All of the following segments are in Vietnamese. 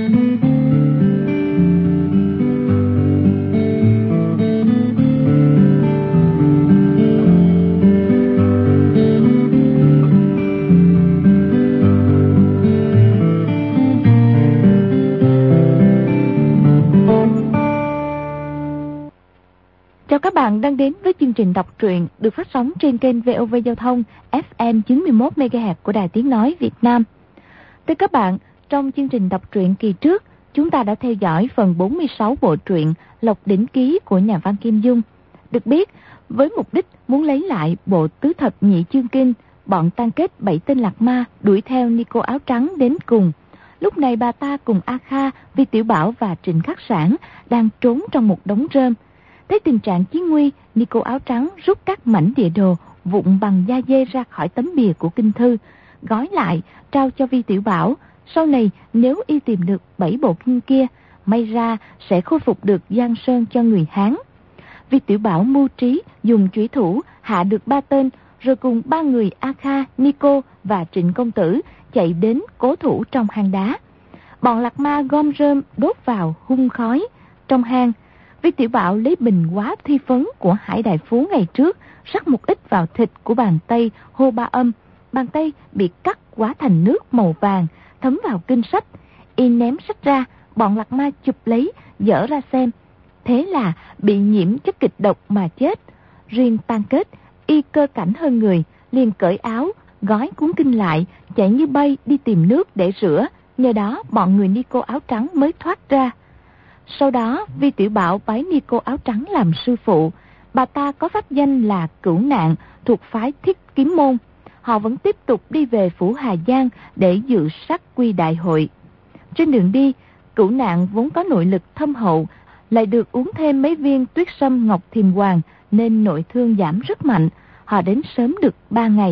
Các bạn đang đến với chương trình đọc truyện được phát sóng trên kênh VOV Giao thông FM 91 MHz của Đài Tiếng nói Việt Nam. Thưa các bạn, trong chương trình đọc truyện kỳ trước, chúng ta đã theo dõi phần 46 bộ truyện Lộc Đỉnh Ký của nhà văn Kim Dung. Được biết, với mục đích muốn lấy lại bộ tứ thập nhị chương kinh, bọn Tăng Kết 7 tên lạc ma đuổi theo Nico áo trắng đến cùng. Lúc này bà ta cùng A Kha, Vi Tiểu Bảo và Trịnh Khắc Sản đang trốn trong một đống rơm. Thấy tình trạng chiến nguy, Nico áo trắng rút các mảnh địa đồ vụn bằng da dê ra khỏi tấm bìa của kinh thư, gói lại trao cho Vi Tiểu Bảo. Sau này nếu y tìm được 7 bộ kinh kia, may ra sẽ khôi phục được Giang Sơn cho người Hán. Vi Tiểu Bảo mưu trí dùng chủy thủ hạ được 3 tên, rồi cùng 3 người A Kha, Nico và Trịnh công tử chạy đến cố thủ trong hang đá. Bọn lạc ma gom rơm đốt vào hun khói trong hang. Vi Tiểu Bảo lấy bình hóa thi phấn của Hải Đại Phú ngày trước, rắc một ít vào thịt của bàn tay hô ba âm. Bàn tay bị cắt hóa thành nước màu vàng, thấm vào kinh sách. Y ném sách ra, bọn lạc ma chụp lấy, dở ra xem. Thế là bị nhiễm chất kịch độc mà chết. Riêng Tăng Kết, y cơ cảnh hơn người, liền cởi áo, gói cuốn kinh lại, chạy như bay đi tìm nước để rửa. Nhờ đó bọn người Nico áo trắng mới thoát ra. Sau đó, Vi Tiểu Bảo bái Nico áo trắng làm sư phụ. Bà ta có pháp danh là Cửu Nạn, thuộc phái Thiết Kiếm Môn. Họ vẫn tiếp tục đi về phủ Hà Giang để dự sát quy đại hội. Trên đường đi, Cửu Nạn vốn có nội lực thâm hậu, lại được uống thêm mấy viên tuyết sâm ngọc thiềm hoàng nên nội thương giảm rất mạnh. Họ đến sớm được 3 ngày.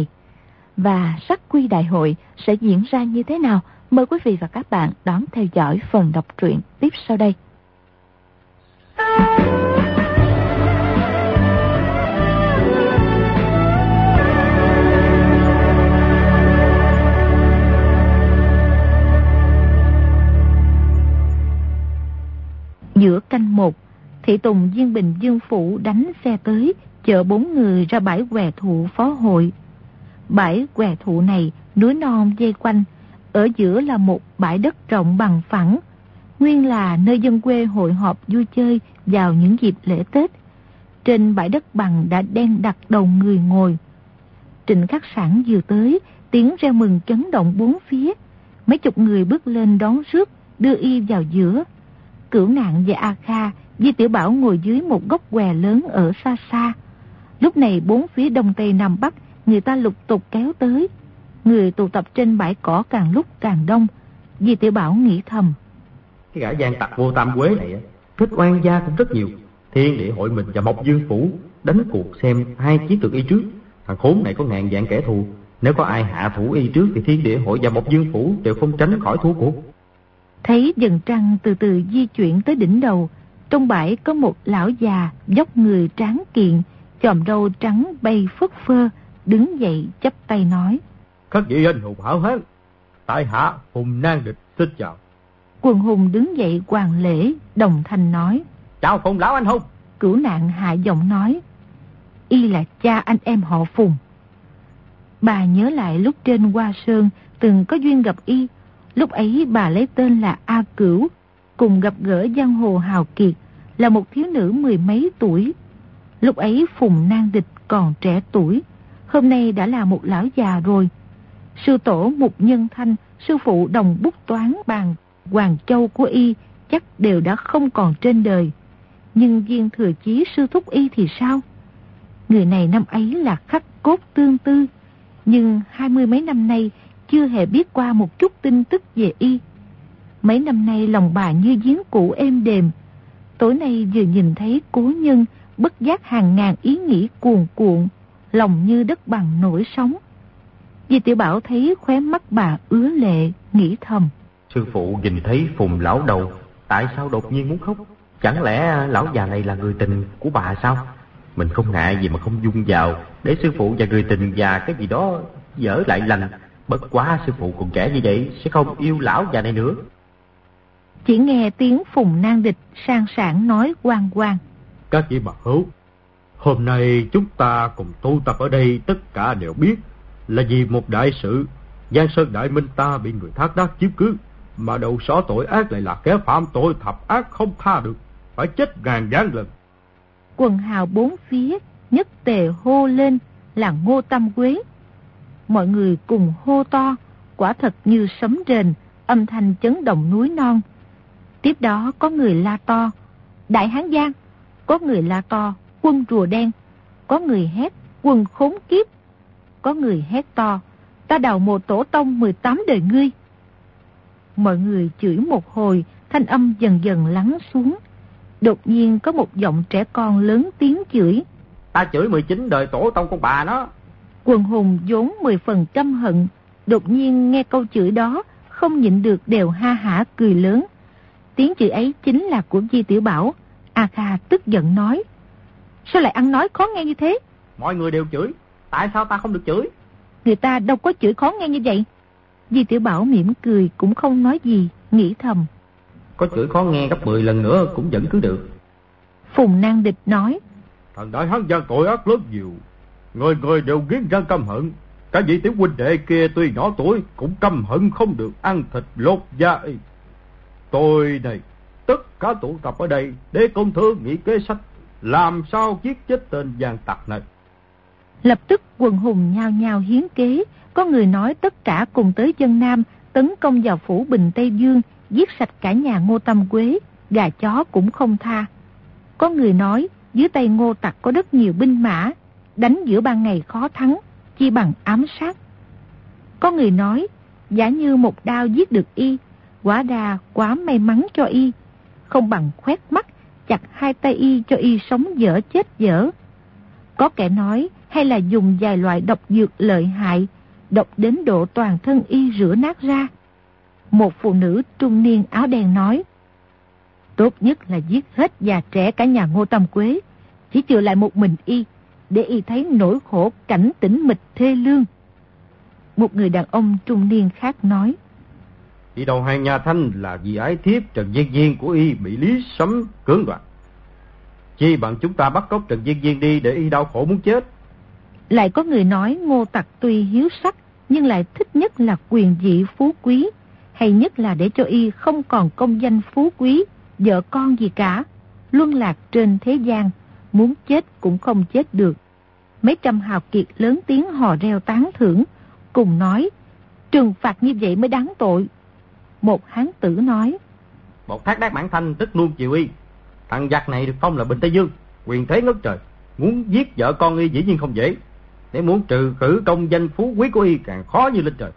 Và sát quy đại hội sẽ diễn ra như thế nào? Mời quý vị và các bạn đón theo dõi phần đọc truyện tiếp sau đây. Giữa canh 1, Thị Tùng Diên Bình Dương Phủ đánh xe tới, chở 4 người ra bãi què thụ phó hội. Bãi què thụ này núi non dây quanh, ở giữa là một bãi đất rộng bằng phẳng, nguyên là nơi dân quê hội họp vui chơi vào những dịp lễ Tết. Trên bãi đất bằng đã đen đặt đầu người ngồi. Trịnh Khắc Sản vừa tới, tiếng reo mừng chấn động bốn phía. Mấy chục người bước lên đón rước, đưa y vào giữa. Cửu Nạn và A Kha, Vi Tiểu Bảo ngồi dưới một gốc què lớn ở xa xa. Lúc này bốn phía đông tây nam bắc, người ta lục tục kéo tới. Người tụ tập trên bãi cỏ càng lúc càng đông. Vi Tiểu Bảo nghĩ thầm: cái gã gian tặc Vô Tam Quế này thích oan gia cũng rất nhiều. Thiên Địa hội mình và Mộc Dương Phủ đánh cuộc xem hai chiến được y trước. Thằng khốn này có ngàn vạn kẻ thù, nếu có ai hạ thủ y trước thì Thiên Địa hội và Mộc Dương Phủ đều không tránh khỏi thua cuộc. Thấy dần trăng từ từ di chuyển tới đỉnh đầu, trong bãi có một lão già dốc người tráng kiện, chòm râu trắng bay phất phơ, đứng dậy chắp tay nói: các vị anh hùng hảo hán, tại hạ Hùng Nan Địch xin chào. Quần hùng đứng dậy hoàn lễ, đồng thanh nói: chào Phùng lão anh hùng. Cửu Nạn hạ giọng nói: y là cha anh em họ Phùng. Bà nhớ lại lúc trên Hoa Sơn từng có duyên gặp y. Lúc ấy bà lấy tên là A Cửu, cùng gặp gỡ giang hồ hào kiệt, là một thiếu nữ 10 mấy tuổi. Lúc ấy Phùng Nan Địch còn trẻ tuổi, hôm nay đã là một lão già rồi. Sư tổ Mục Nhân Thanh, sư phụ đồng bút toán bàn Hoàng Châu của y chắc đều đã không còn trên đời. Nhưng viên thừa chí sư thúc y thì sao? Người này năm ấy là khắc cốt tương tư, nhưng 20 mấy năm nay chưa hề biết qua một chút tin tức về y. Mấy năm nay lòng bà như giếng cũ êm đềm. Tối nay vừa nhìn thấy cố nhân, bất giác hàng ngàn ý nghĩ cuồn cuộn, lòng như đất bằng nổi sóng. Vi Tiểu Bảo thấy khóe mắt bà ứa lệ, nghĩ thầm: sư phụ nhìn thấy Phùng lão đầu, tại sao đột nhiên muốn khóc? Chẳng lẽ lão già này là người tình của bà sao? Mình không ngại gì mà không dung vào, để sư phụ và người tình và cái gì đó dở lại lành. Bất quá sư phụ còn trẻ như vậy sẽ không yêu lão già này nữa. Chỉ nghe tiếng Phùng Nan Địch sang sảng nói oang oang: Các vị bằng hữu, hôm nay chúng ta cùng tụ tập ở đây tất cả đều biết là vì một đại sự. Giang Sơn Đại Minh ta bị người thác đác chiếm cứ, mà đầu sỏ tội ác lại là kẻ phạm tội thập ác không tha được, phải chết ngàn vạn lần. Quần hào bốn phía nhất tề hô lên là Ngô Tam Quế. Mọi người cùng hô to, quả thật như sấm rền, âm thanh chấn động núi non. Tiếp đó có người la to Đại Hán Giang, có người la to quân rùa đen, có người hét quân khốn kiếp, có người hét to ta đào mộ tổ tông 18 đời ngươi. Mọi người chửi một hồi, thanh âm dần dần lắng xuống. Đột nhiên có một giọng trẻ con lớn tiếng chửi: Ta chửi 19 đời tổ tông con bà nó. Quần hùng vốn 10 phần căm hận, đột nhiên nghe câu chửi đó, không nhịn được đều ha hả cười lớn. Tiếng chửi ấy chính là của Di Tiểu Bảo. A Kha tức giận nói: Sao lại ăn nói khó nghe như thế? Mọi người đều chửi, tại sao ta không được chửi? Người ta đâu có chửi khó nghe như vậy. Di Tiểu Bảo mỉm cười cũng không nói gì, nghĩ thầm: Có chửi khó nghe gấp 10 lần nữa cũng vẫn cứ được. Phùng Nan Địch nói: Thần Đại Hán Giang tội ác lớn nhiều, người người đều nghiến răng căm hận. Cả vị tiểu huynh đệ kia tuy nhỏ tuổi cũng căm hận không được ăn thịt lột da. Tôi này tất cả tụ tập ở đây để công thương nghĩ kế sách làm sao giết chết tên gian tặc này. Lập tức quần hùng nhao nhao hiến kế. Có người nói tất cả cùng tới dân Nam tấn công vào phủ Bình Tây Dương, giết sạch cả nhà Ngô Tam Quế, gà chó cũng không tha. Có người nói dưới tay Ngô tặc có rất nhiều binh mã, đánh giữa ban ngày khó thắng, chi bằng ám sát. Có người nói giả như một đao giết được y, quả đà quá may mắn cho y, không bằng khoét mắt chặt hai tay y cho y sống dở chết dở. Có kẻ nói hay là dùng vài loại độc dược lợi hại, độc đến độ toàn thân y rửa nát ra. Một phụ nữ trung niên áo đen nói: Tốt nhất là giết hết già trẻ cả nhà Ngô Tam Quế, chỉ chừa lại một mình y, để y thấy nỗi khổ cảnh tĩnh mịch thê lương. Một người đàn ông trung niên khác nói: Y đầu hàng nhà Thanh là vì ái thiếp Trần Viên Viên của y bị Lý Sấm cưỡng đoạt. Chi bằng chúng ta bắt cóc Trần Viên Viên đi để y đau khổ muốn chết. Lại có người nói Ngô tặc tuy hiếu sắc nhưng lại thích nhất là quyền vị phú quý, hay nhất là để cho y không còn công danh phú quý, vợ con gì cả, luân lạc trên thế gian, muốn chết cũng không chết được. Mấy trăm hào kiệt lớn tiếng hò reo tán thưởng, cùng nói trừng phạt như vậy mới đáng tội. Một hán tử nói: Một thác đác Mãn Thanh tức luôn chịu y. Thằng giặc này được phong là Bình Tây Dương, quyền thế ngất trời, muốn giết vợ con y dĩ nhiên không dễ, để muốn trừ khử công danh phú quý của y càng khó như lên trời.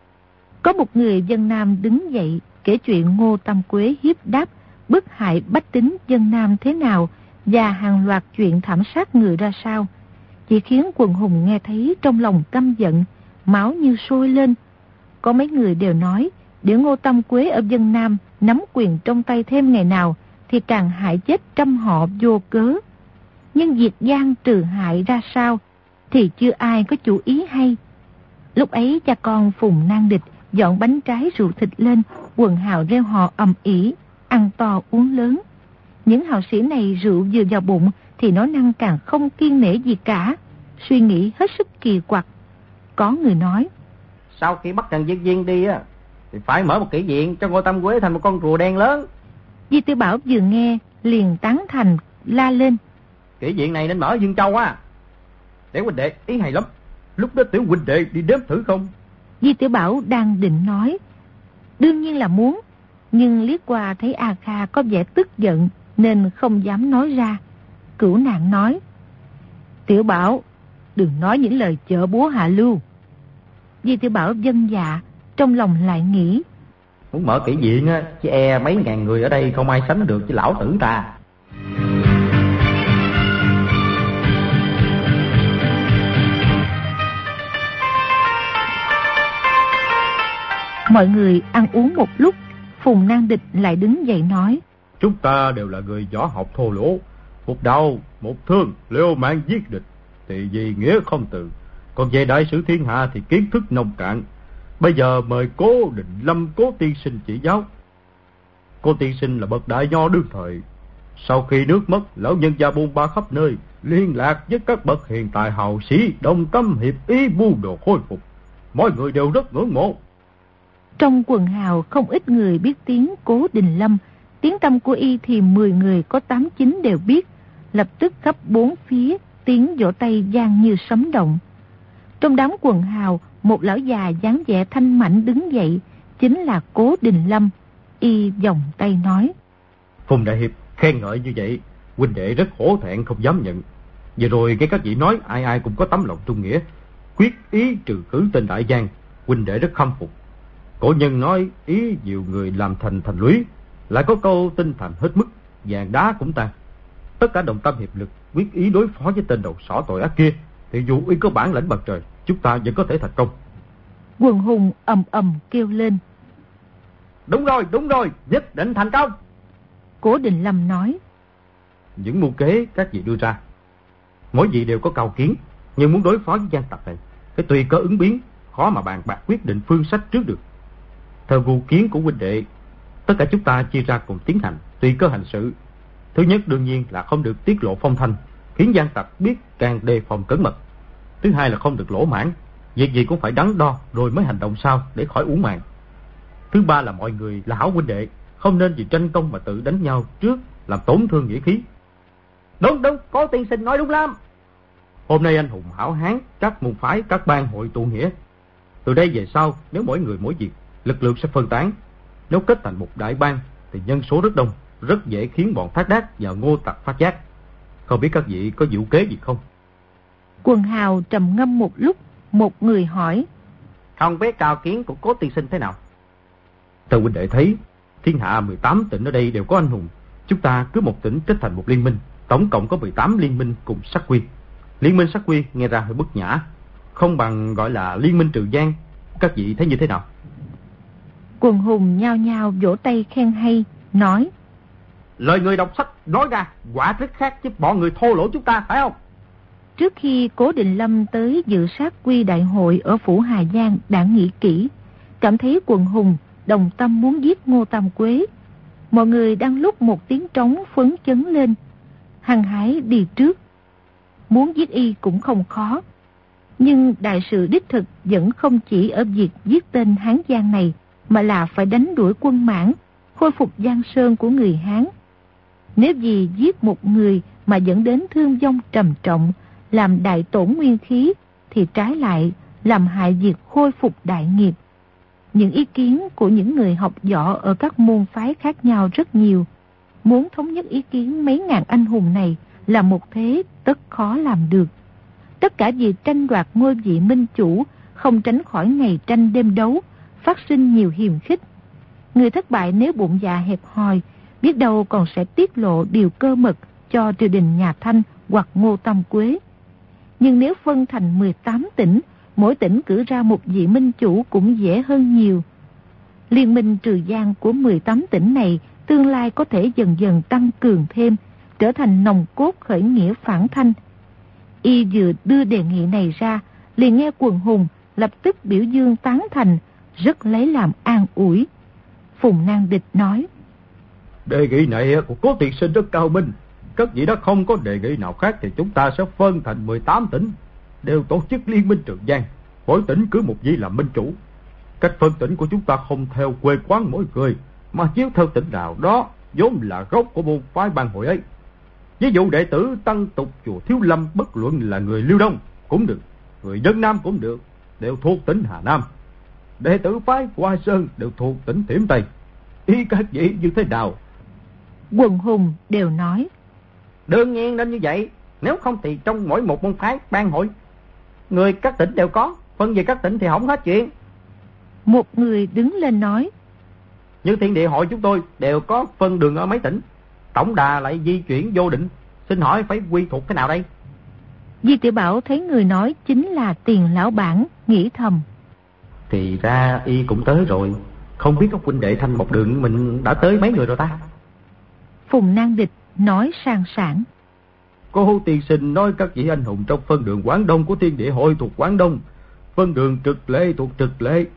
Có một người dân Nam đứng dậy kể chuyện Ngô Tam Quế hiếp đáp, bức hại bách tính dân Nam thế nào, và hàng loạt chuyện thảm sát người ra sao, chỉ khiến quần hùng nghe thấy trong lòng căm giận, máu như sôi lên. Có mấy người đều nói để Ngô Tam Quế ở dân Nam nắm quyền trong tay thêm ngày nào thì càng hại chết trăm họ vô cớ. Nhưng diệt gian trừ hại ra sao thì chưa ai có chủ ý hay. Lúc ấy cha con Phùng Nan Địch dọn bánh trái rượu thịt lên, quần hào reo hò ầm ĩ, ăn to uống lớn. Những hào sĩ này rượu vừa vào bụng thì nói năng càng không kiêng nể gì cả, suy nghĩ hết sức kỳ quặc. Có người nói: Sau khi bắt Trần Viên Viên đi thì phải mở một kỹ viện cho Ngô Tam Quế thành một con rùa đen lớn. Di Tiểu Bảo vừa nghe liền tán thành, la lên: Kỹ viện này nên mở ở Dương Châu Tiểu huynh đệ ý hay lắm, lúc đó tiểu huynh đệ đi đếm thử không? Di Tiểu Bảo đang định nói đương nhiên là muốn, nhưng liếc qua thấy A Kha có vẻ tức giận nên không dám nói ra. Cửu Nạn nói: Tiểu Bảo, đừng nói những lời chợ búa hạ lưu. Di Tiểu Bảo vâng dạ, trong lòng lại nghĩ: Muốn mở kỹ viện chứ mấy ngàn người ở đây không ai sánh được với lão tử ta. Mọi người ăn uống một lúc, Phùng Nan Địch lại đứng dậy nói: Chúng ta đều là người võ học thô lỗ, một đao, một thương, liều mạng giết địch thì vì nghĩa không từ, còn về đại sự thiên hạ thì kiến thức nông cạn. Bây giờ mời Cố Định Lâm Cố tiên sinh chỉ giáo. Cô tiên sinh là bậc đại nho đương thời. Sau khi nước mất, lão nhân gia bôn ba khắp nơi, liên lạc với các bậc hiền tài hào sĩ, đồng tâm hiệp ý mưu đồ khôi phục. Mọi người đều rất ngưỡng mộ. Trong quần hào không ít người biết tiếng Cố Đình Lâm. Tiếng tăm của y thì 10 người có 8-9 đều biết. Lập tức khắp bốn phía, tiếng vỗ tay vang như sấm động. Trong đám quần hào, một lão già dáng vẻ thanh mảnh đứng dậy, chính là Cố Đình Lâm. Y vòng tay nói: Phùng đại hiệp khen ngợi như vậy, huynh đệ rất hổ thẹn không dám nhận. Vừa rồi nghe các vị nói ai ai cũng có tấm lòng trung nghĩa, quyết ý trừ khử tên đại giang, huynh đệ rất khâm phục. Cổ nhân nói ý nhiều người làm thành lũy, lại có câu tinh thành hết mức, vàng đá cũng tan. Tất cả đồng tâm hiệp lực, quyết ý đối phó với tên đầu sỏ tội ác kia, thì dù y có bản lãnh bằng trời, chúng ta vẫn có thể thành công. Quần hùng ầm ầm kêu lên: Đúng rồi, nhất định thành công. Cố Đình Lâm nói: Những mưu kế các vị đưa ra, mỗi vị đều có cao kiến, nhưng muốn đối phó với gian tặc này, cái tùy có ứng biến, khó mà bàn bạc quyết định phương sách trước được. Theo mưu kiến của huynh đệ, tất cả chúng ta chia ra cùng tiến hành, tùy cơ hành sự. Thứ nhất đương nhiên là không được tiết lộ phong thanh, khiến gian tặc biết càng đề phòng cẩn mật. Thứ hai là không được lỗ mãn, việc gì cũng phải đắn đo rồi mới hành động sao để khỏi uổng mạng. Thứ ba là mọi người là hảo huynh đệ, không nên vì tranh công mà tự đánh nhau trước, làm tổn thương nghĩa khí. Đúng, Cố tiên sinh nói đúng lắm. Hôm nay anh hùng hảo hán, các môn phái, các ban hội tụ nghĩa. Từ đây về sau, nếu mỗi người mỗi việc, lực lượng sẽ phân tán. Nếu kết thành một đại bang thì nhân số rất đông, rất dễ khiến bọn Thác Đác và Ngô Tặc phát giác. Không biết các vị có diệu kế gì không? Quần hào trầm ngâm một lúc, một người hỏi: Không biết cao kiến của Cố tiên sinh thế nào? Theo huynh đệ thấy, thiên hạ 18 tỉnh ở đây đều có anh hùng. Chúng ta cứ một tỉnh kết thành một liên minh, tổng cộng có 18 liên minh cùng sát quy. Liên minh sát quy nghe ra hơi bất nhã, không bằng gọi là liên minh trừ gian. Các vị thấy như thế nào? Quần hùng nhao nhao vỗ tay khen hay, nói: Lời người đọc sách nói ra quả rất khác với bọn người thô lỗ chúng ta, phải không? Trước khi Cố Đình Lâm tới dự sát quy đại hội ở phủ Hà Giang đã nghĩ kỹ, cảm thấy quần hùng đồng tâm muốn giết Ngô Tam Quế. Mọi người đang lúc một tiếng trống phấn chấn lên, hăng hái đi trước. Muốn giết y cũng không khó, nhưng đại sự đích thực vẫn không chỉ ở việc giết tên Hán Giang này, mà là phải đánh đuổi quân Mãn, khôi phục Giang Sơn của người Hán. Nếu vì giết một người mà dẫn đến thương vong trầm trọng, làm đại tổn nguyên khí, thì trái lại làm hại việc khôi phục đại nghiệp. Những ý kiến của những người học võ ở các môn phái khác nhau rất nhiều. Muốn thống nhất ý kiến mấy ngàn anh hùng này là một thế tất khó làm được. Tất cả vì tranh đoạt ngôi vị minh chủ, không tránh khỏi ngày tranh đêm đấu, phát sinh nhiều hiềm khích. Người thất bại nếu bụng dạ hẹp hòi, biết đâu còn sẽ tiết lộ điều cơ mật cho triều đình nhà Thanh hoặc Ngô Tam Quế. Nhưng nếu phân thành 18 tỉnh, mỗi tỉnh cử ra một vị minh chủ cũng dễ hơn nhiều. Liên minh trừ gian của 18 tỉnh này tương lai có thể dần dần tăng cường thêm, trở thành nòng cốt khởi nghĩa phản Thanh. Y vừa đưa đề nghị này ra, liền nghe quần hùng lập tức biểu dương tán thành, rất lấy làm an ủi. Phùng Nan Địch nói: Đề nghị này của Cố tiên sinh rất cao minh. Các vị đã không có đề nghị nào khác thì chúng ta sẽ phân thành 18 tỉnh, đều tổ chức liên minh Trường Giang, mỗi tỉnh cứ một vị làm minh chủ. Cách phân tỉnh của chúng ta không theo quê quán mỗi người, mà chiếu theo tỉnh nào đó vốn là gốc của môn phái ban hội ấy. Ví dụ đệ tử Tăng Tục chùa Thiếu Lâm, bất luận là người Liêu Đông cũng được, người Vân Nam cũng được, đều thuộc tỉnh Hà Nam. Đệ tử phái Hoa Sơn đều thuộc tỉnh Thiểm Tây. Ý các vị như thế nào? Quần hùng đều nói: Đương nhiên nên như vậy, nếu không thì trong mỗi một môn phái ban hội, người các tỉnh đều có, phân về các tỉnh thì không hết chuyện. Một người đứng lên nói: Như Thiên Địa hội chúng tôi đều có phân đường ở mấy tỉnh, tổng đà lại di chuyển vô định, xin hỏi phải quy thuộc thế nào đây? Di Tiểu Bảo thấy người nói chính là Tiền lão bản, nghĩ thầm: Thì ra y cũng tới rồi, không biết các huynh đệ Thanh một đường mình đã tới mấy người rồi ta? Phùng Nan Địch nói sang sảng: Cô tiên sinh nói các vị anh hùng trong phân đường Quảng Đông của Thiên Địa hội thuộc Quảng Đông, phân đường Trực Lệ thuộc Trực Lệ,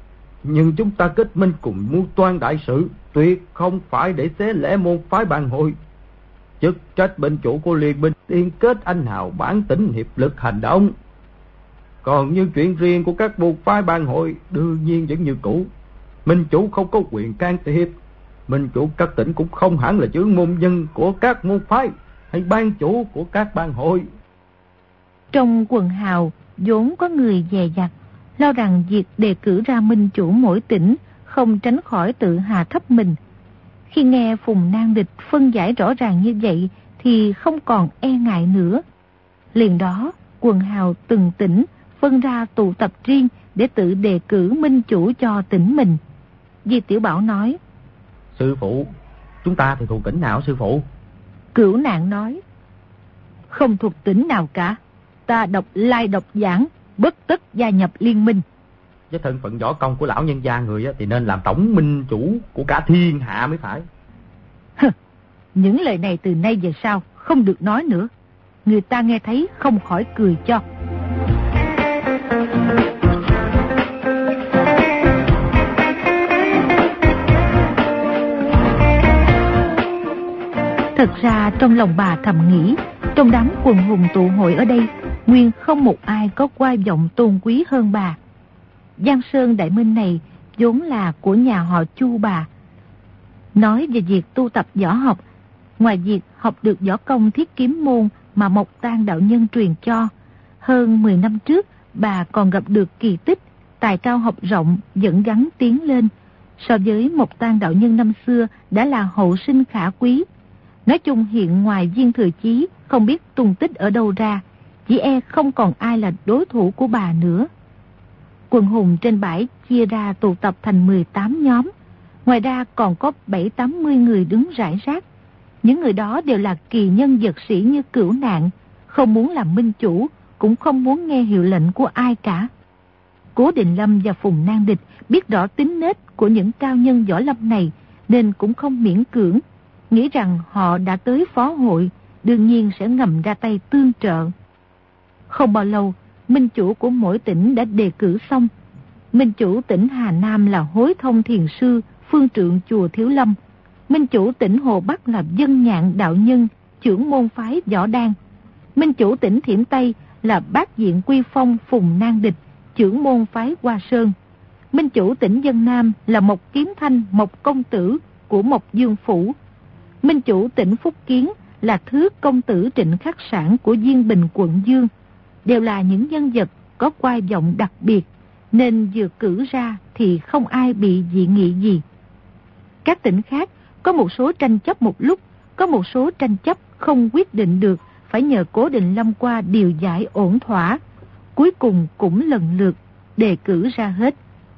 Nhưng chúng ta kết minh cùng mưu toan đại sự, tuyệt không phải để xé lẽ môn phái bang hội. Chức trách bên chủ của liên minh liên kết anh hào bản tính hiệp lực hành động. Còn như chuyện riêng của các môn phái bang hội đương nhiên vẫn như cũ. Minh chủ không có quyền can thiệp. Minh chủ các tỉnh cũng không hẳn là trưởng môn nhân của các môn phái hay ban chủ của các bang hội. Trong quần hào vốn có người dè dặt, lo rằng việc đề cử ra minh chủ mỗi tỉnh không tránh khỏi tự hạ thấp mình. Khi nghe Phùng Nan Địch phân giải rõ ràng như vậy thì không còn e ngại nữa. Liền đó, quần hào từng tỉnh phân ra tụ tập riêng để tự đề cử minh chủ cho tỉnh mình. Di Tiểu Bảo nói: Sư phụ, chúng ta thì thuộc tỉnh nào sư phụ? Cửu Nạn nói: Không thuộc tỉnh nào cả. Ta độc lai độc giảng, bất tất gia nhập liên minh. Với thân phận võ công của lão nhân gia người thì nên làm tổng minh chủ của cả thiên hạ mới phải. Những lời này từ nay về sau không được nói nữa. Người ta nghe thấy không khỏi cười cho. Thật ra trong lòng bà thầm nghĩ, trong đám quần hùng tụ hội ở đây, nguyên không một ai có oai vọng tôn quý hơn bà. Giang Sơn Đại Minh này vốn là của nhà họ Chu bà. Nói về việc tu tập võ học, ngoài việc học được võ công Thiết Kiếm môn mà Mộc Tang đạo nhân truyền cho, hơn 10 năm trước bà còn gặp được kỳ tích tài cao học rộng dẫn gắn tiến lên. So với Mộc Tang đạo nhân năm xưa đã là hậu sinh khả quý. Nói chung hiện ngoài Viên Thừa Chí không biết tung tích ở đâu ra, chỉ e không còn ai là đối thủ của bà nữa. Quần hùng trên bãi chia ra tụ tập thành 18 nhóm. Ngoài ra còn có 70-80 người đứng rải rác. Những người đó đều là kỳ nhân vật sĩ như Cửu Nạn, không muốn làm minh chủ, cũng không muốn nghe hiệu lệnh của ai cả. Cố Định Lâm và Phùng Nan Địch biết rõ tính nết của những cao nhân võ lâm này, nên cũng không miễn cưỡng, nghĩ rằng họ đã tới phó hội, đương nhiên sẽ ngầm ra tay tương trợ. Không bao lâu, minh chủ của mỗi tỉnh đã đề cử xong. Minh chủ tỉnh Hà Nam là Hối Thông Thiền Sư, phương trượng chùa Thiếu Lâm. Minh chủ tỉnh Hồ Bắc là Dân Nhạn đạo nhân, trưởng môn phái Võ Đan. Minh chủ tỉnh Thiểm Tây là Bát Diện Quy Phong Phùng Nan Địch, trưởng môn phái Hoa Sơn. Minh chủ tỉnh Dân Nam là Mộc Kiếm Thanh Mộc Công Tử của Mộc Dương Phủ. Minh chủ tỉnh Phúc Kiến là Thứ Công Tử Trịnh Khắc Sản của Diên Bình quận Dương. Đều là những nhân vật có oai vọng đặc biệt, nên vừa cử ra thì không ai bị dị nghị gì. Các tỉnh khác có một số tranh chấp một lúc, có một số tranh chấp không quyết định được, phải nhờ Cố Định Lâm qua điều giải ổn thỏa. Cuối cùng cũng lần lượt đề cử ra hết.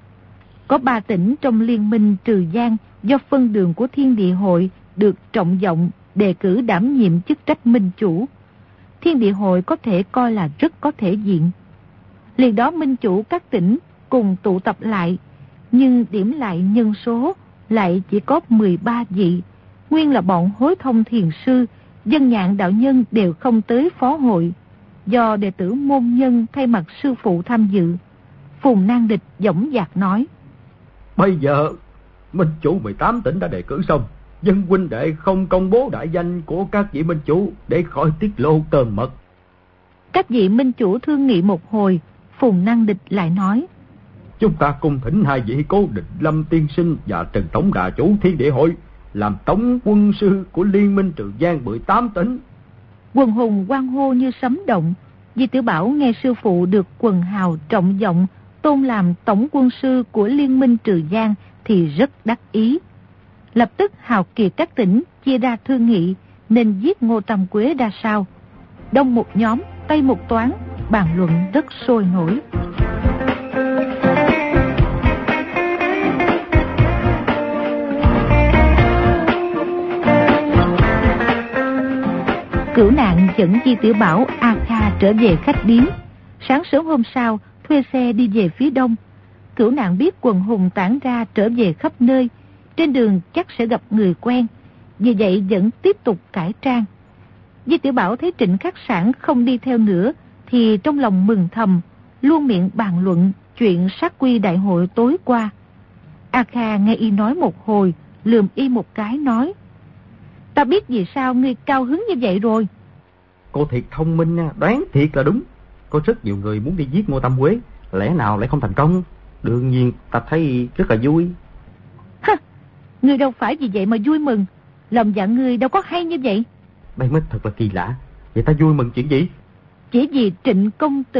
Có 3 tỉnh trong liên minh Trừ Giang do phân đường của Thiên Địa Hội được trọng vọng đề cử đảm nhiệm chức trách minh chủ. Thiên Địa Hội có thể coi là rất có thể diện. Liền đó minh chủ các tỉnh cùng tụ tập lại, nhưng điểm lại nhân số lại chỉ có 13 vị. Nguyên là bọn Hối Thông Thiền Sư, Dân Nhạn đạo nhân đều không tới phó hội, do đệ tử môn nhân thay mặt sư phụ tham dự. Phùng Nan Địch dõng dạc nói: Bây giờ minh chủ 18 tỉnh đã đề cử xong, dân huynh đệ không công bố đại danh của các vị minh chủ để khỏi tiết lộ tờn mật. Các vị minh chủ thương nghị một hồi, Phùng Nan Địch lại nói: Chúng ta cùng thỉnh 2 vị Cố Định Lâm tiên sinh và Trần Tổng đà chủ Thiên Địa Hội làm tổng quân sư của liên minh Trừ Giang 18 tỉnh. Quần hùng hoan hô như sấm động. Di Tiểu Bảo nghe sư phụ được quần hào trọng vọng tôn làm tổng quân sư của liên minh Trừ Giang thì rất đắc ý. Lập tức hào kiệt các tỉnh chia ra thương nghị nên giết Ngô Tam Quế ra sao. Đông một nhóm, tây một toán, bàn luận rất sôi nổi. Cửu Nạn dẫn Di Tiểu Bảo A Kha trở về khách điếm. Sáng sớm hôm sau thuê xe đi về phía đông. Cửu Nạn biết quần hùng tản ra trở về khắp nơi, trên đường chắc sẽ gặp người quen, vì vậy vẫn tiếp tục cải trang. Di Tiểu Bảo thấy Trịnh Khắc Sản không đi theo nữa thì trong lòng mừng thầm, luôn miệng bàn luận chuyện sát quy đại hội tối qua. A Kha nghe y nói một hồi, lườm y một cái nói: ta biết vì sao ngươi cao hứng như vậy rồi. Cô thiệt thông minh nha, đoán thiệt là đúng. Có rất nhiều người muốn đi giết Ngô Tam Quế, lẽ nào lại không thành công? Đương nhiên ta thấy rất là vui. Hả, ngươi đâu phải vì vậy mà vui mừng. Lòng dạ ngươi đâu có hay như vậy. Đây mới thật là kỳ lạ. Vậy ta vui mừng chuyện gì? Chỉ vì Trịnh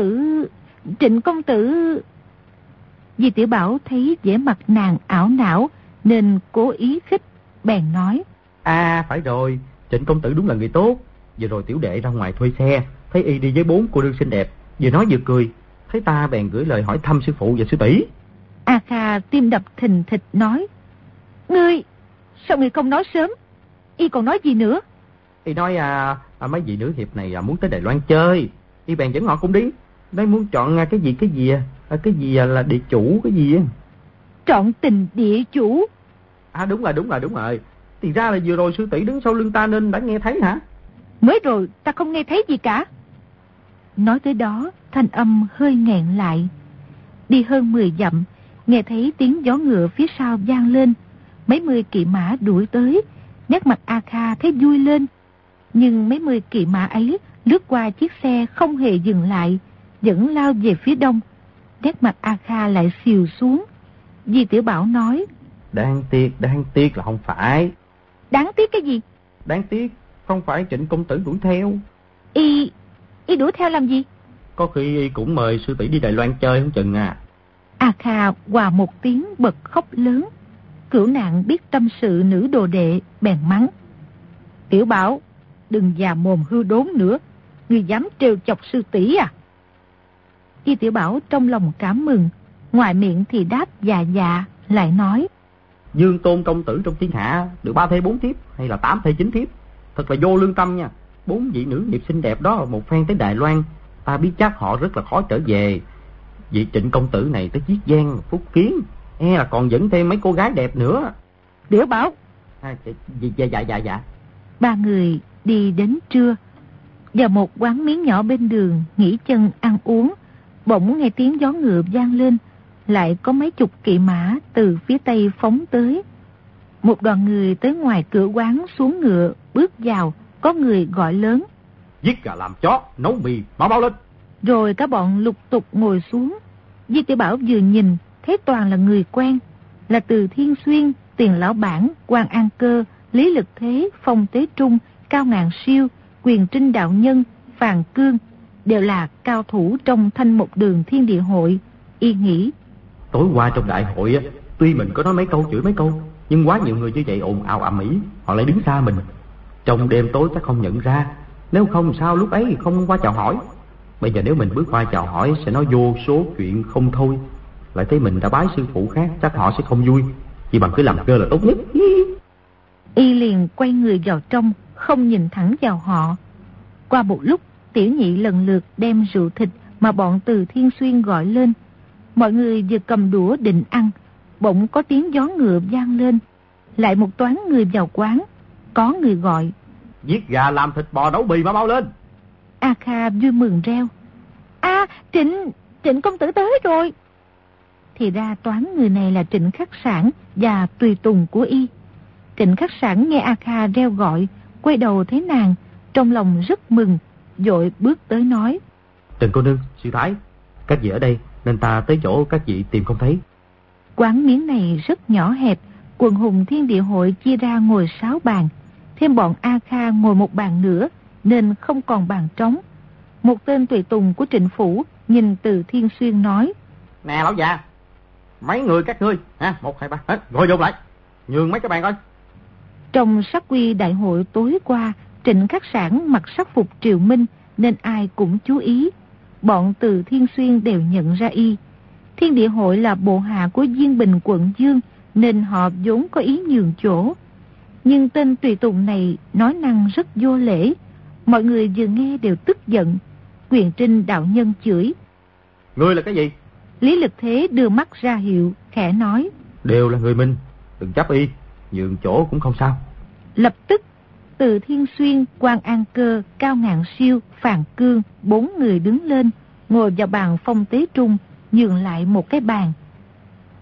công tử... Di Tiểu Bảo thấy vẻ mặt nàng ảo não nên cố ý khích, bèn nói: À phải rồi, Trịnh công tử đúng là người tốt. Vừa rồi tiểu đệ ra ngoài thuê xe, thấy y đi với 4 cô nương xinh đẹp, vừa nói vừa cười, thấy ta bèn gửi lời hỏi thăm sư phụ và sư tỷ. A Kha tim đập thình thịch nói: Ngươi, sao ngươi không nói sớm? Y còn nói gì nữa? Y nói mấy vị nữ hiệp này muốn tới Đài Loan chơi, y bèn dẫn họ cùng đi. Đấy muốn chọn cái gì là địa chủ cái gì á. Chọn tình địa chủ? À đúng rồi. Thì ra là vừa rồi sư tỷ đứng sau lưng ta nên đã nghe thấy hả? Mới rồi ta không nghe thấy gì cả. Nói tới đó, thanh âm hơi nghẹn lại. Đi hơn 10 dặm, nghe thấy tiếng gió ngựa phía sau vang lên. Mấy mươi kỵ mã đuổi tới, nét mặt A Kha thấy vui lên. Nhưng mấy mươi kỵ mã ấy lướt qua chiếc xe không hề dừng lại, vẫn lao về phía đông. Nét mặt A Kha lại xìu xuống. Di Tiểu Bảo nói: Đáng tiếc là không phải. Đáng tiếc cái gì? Đáng tiếc không phải Trịnh công tử đuổi theo. Y đuổi theo làm gì? Có khi y cũng mời sư tỷ đi Đài Loan chơi không chừng à. A Kha hòa một tiếng bật khóc lớn. Cửu Nạn biết tâm sự nữ đồ đệ, bèn mắng: Tiểu Bảo, đừng già mồm hư đốn nữa. Ngươi dám trêu chọc sư tỷ à? Di Tiểu Bảo trong lòng cảm mừng, ngoài miệng thì đáp dạ, lại nói: Dương Tôn công tử trong thiên hạ được 3 thê 4 thiếp hay là 8 thê 9 thiếp, thật là vô lương tâm nha. 4 vị nữ hiệp xinh đẹp đó một phen tới Đài Loan, ta biết chắc họ rất là khó trở về. Vị Trịnh công tử này tới Chiết Giang, Phúc Kiến, là còn dẫn thêm mấy cô gái đẹp nữa. Tiểu Bảo. Dạ. Ba người đi đến trưa, vào một quán miếng nhỏ bên đường nghỉ chân ăn uống. Bỗng nghe tiếng gió ngựa vang lên, lại có mấy chục kỵ mã từ phía tây phóng tới. Một đoàn người tới ngoài cửa quán xuống ngựa bước vào, có người gọi lớn: Giết gà làm chó, nấu mì, mau lên. Rồi cả bọn lục tục ngồi xuống. Di Tiểu Bảo vừa nhìn thấy toàn là người quen, là Từ Thiên Xuyên, Tiền Lão Bản, Quan An Cơ, Lý Lực Thế, Phong Tế Trung, Cao Ngạn Siêu, Quyền Trinh Đạo Nhân, Phàn Cương, đều là cao thủ trong Thanh Mục Đường Thiên Địa Hội. Y nghĩ: Tối qua trong đại hội á, tuy mình có nói mấy câu chửi mấy câu, nhưng quá nhiều người như vậy ồn ào ầm ĩ, họ lại đứng xa mình. Trong đêm tối chắc không nhận ra, nếu không sao lúc ấy không qua chào hỏi. Bây giờ nếu mình bước qua chào hỏi sẽ nói vô số chuyện không thôi, lại thấy mình đã bái sư phụ khác, chắc họ sẽ không vui. Chỉ bằng cứ làm cơ là tốt nhất. Y liền quay người vào trong, không nhìn thẳng vào họ. Qua một lúc, tiểu nhị lần lượt đem rượu thịt mà bọn Từ Thiên Xuyên gọi lên. Mọi người vừa cầm đũa định ăn, bỗng có tiếng gió ngựa vang lên. Lại một toán người vào quán. Có người gọi: Giết gà làm thịt bò nấu mì mà mau lên. A Kha vui mừng reo: Trịnh công tử tới rồi. Thì ra toán người này là Trịnh Khắc Sản và tùy tùng của y. Trịnh Khắc Sản nghe A Kha reo gọi, quay đầu thấy nàng, trong lòng rất mừng, vội bước tới nói: Trịnh cô nương, sư thái, các vị ở đây nên ta tới chỗ các vị tìm không thấy. Quán miếng này rất nhỏ hẹp, quần hùng Thiên Địa Hội chia ra ngồi 6 bàn, thêm bọn A Kha ngồi một bàn nữa nên không còn bàn trống. Một tên tùy tùng của Trịnh phủ nhìn Từ Thiên Xuyên nói: Nè lão già, mấy người các ngươi 1, 2, 3 hết ngồi vô lại, nhường mấy cái bàn coi. Trong sắc quy đại hội tối qua, Trịnh Khắc Sản mặc sắc phục triều minh nên ai cũng chú ý. Bọn Từ Thiên Xuyên đều nhận ra y. Thiên Địa Hội là bộ hạ của Diên Bình quận Dương nên họ vốn có ý nhường chỗ. Nhưng tên tùy tùng này nói năng rất vô lễ. Mọi người vừa nghe đều tức giận. Quyền Trinh đạo nhân chửi: Ngươi là cái gì? Lý Lực Thế đưa mắt ra hiệu, khẽ nói: Đều là người Minh, đừng chấp y, nhường chỗ cũng không sao. Lập tức Từ Thiên Xuyên, Quan An Cơ, Cao Ngạn Siêu, Phàn Cương 4 người đứng lên, ngồi vào bàn Phong Tế Trung, nhường lại một cái bàn.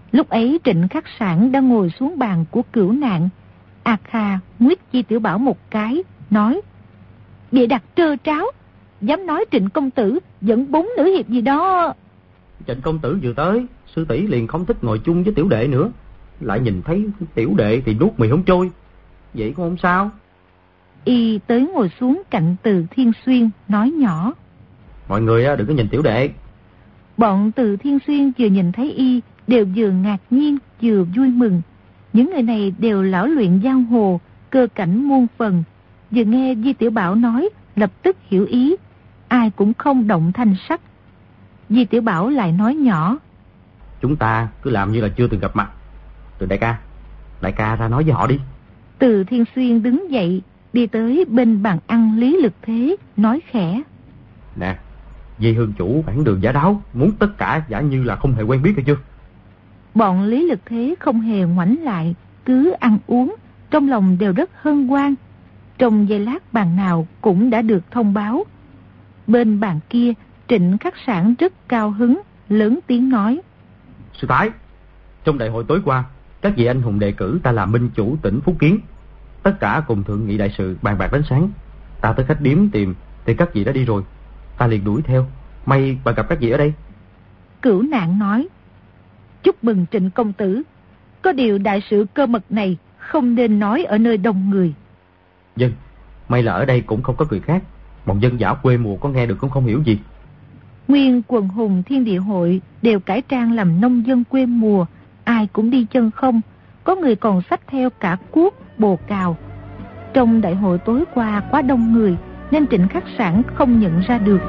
Lúc ấy Trịnh Khắc Sảng đang ngồi xuống bàn của Cửu Nạn. A Kha nguyết Di Tiểu Bảo một cái, nói: Địa đặt trơ tráo, dám nói Trịnh công tử dẫn 4 nữ hiệp gì đó. Trịnh công tử vừa tới, sư tỷ liền không thích ngồi chung với tiểu đệ nữa, lại nhìn thấy tiểu đệ thì nuốt mì không trôi. Vậy cũng không sao. Y tới ngồi xuống cạnh Từ Thiên Xuyên, nói nhỏ: Mọi người đừng có nhìn tiểu đệ. Bọn Từ Thiên Xuyên vừa nhìn thấy Y đều vừa ngạc nhiên vừa vui mừng. Những người này đều lão luyện giang hồ, cơ cảnh muôn phần. Vừa nghe Di Tiểu Bảo nói, lập tức hiểu ý, ai cũng không động thanh sắc. Di Tiểu Bảo lại nói nhỏ: Chúng ta cứ làm như là chưa từng gặp mặt. Từ đại ca ra nói với họ đi. Từ Thiên Xuyên đứng dậy, đi tới bên bàn ăn Lý Lực Thế, nói khẽ: Nè, Di hương chủ bản đường giả đáo, muốn tất cả giả như là không hề quen biết hay chưa? Bọn Lý Lực Thế không hề ngoảnh lại, cứ ăn uống, trong lòng đều rất hân hoan. Trong giây lát bàn nào cũng đã được thông báo. Bên bàn kia, Trịnh Khắc Sảng rất cao hứng, lớn tiếng nói: Sư thái, trong đại hội tối qua, các vị anh hùng đề cử ta làm minh chủ tỉnh Phúc Kiến. Tất cả cùng thượng nghị đại sự bàn bạc đến sáng. Ta tới khách điếm tìm thì các vị đã đi rồi. Ta liền đuổi theo, may bà gặp các vị ở đây. Cửu Nạn nói: Chúc mừng Trịnh công tử. Có điều đại sự cơ mật này không nên nói ở nơi đông người. Dân, may là ở đây cũng không có người khác. Bọn dân dã quê mùa có nghe được cũng không hiểu gì. Nguyên quần hùng Thiên Địa hội đều cải trang làm nông dân quê mùa, ai cũng đi chân không, có người còn xách theo cả cuốc, bồ cào. Trong đại hội tối qua quá đông người nên Trịnh Khắc Sảng không nhận ra được.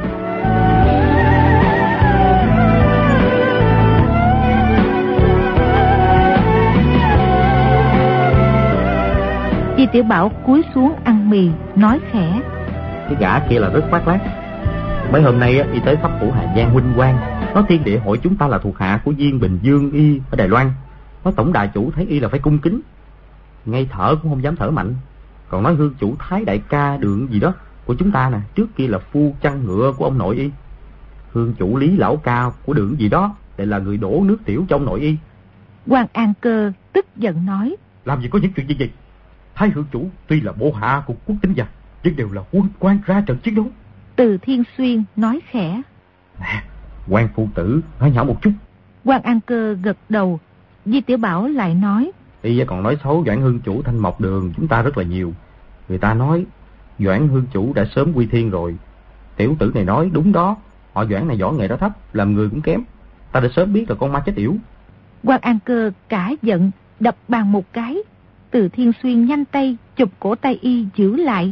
Di Tiểu Bảo cúi xuống ăn mì, nói khẽ: Cái gã kia là rất khoác lác. Mấy hôm nay đi tới khắp phủ Hà Giang huynh quang, nói Thiên Địa hội chúng ta là thuộc hạ của Viên Bình Dương y ở Đài Loan. Nói tổng đà chủ thấy y là phải cung kính, ngay thở cũng không dám thở mạnh. Còn nói hương chủ Thái đại ca Đường gì đó của chúng ta nè, trước kia là phu chăn ngựa của ông nội y. Hương chủ Lý lão ca của Đường gì đó lại là người đổ nước tiểu cho ông nội y. Quan An Cơ tức giận nói: Làm gì có những chuyện như vậy. Thái hương chủ tuy là bộ hạ của quốc tính gia, nhưng đều là quân quan ra trận chiến đấu. Từ Thiên Xuyên nói khẽ: Nè, quan phụ tử nói nhỏ một chút. Quan An Cơ gật đầu. Di Tiểu Bảo lại nói: Y còn nói xấu Doãn hương chủ Thanh Mộc Đường chúng ta rất là nhiều. Người ta nói Doãn hương chủ đã sớm quy thiên rồi. Tiểu tử này nói đúng đó, họ Doãn này võ nghệ đã thấp, làm người cũng kém. Ta đã sớm biết là con ma chết yểu. Quan An Cơ cả giận, đập bàn một cái. Từ Thiên Xuyên nhanh tay chụp cổ tay y giữ lại.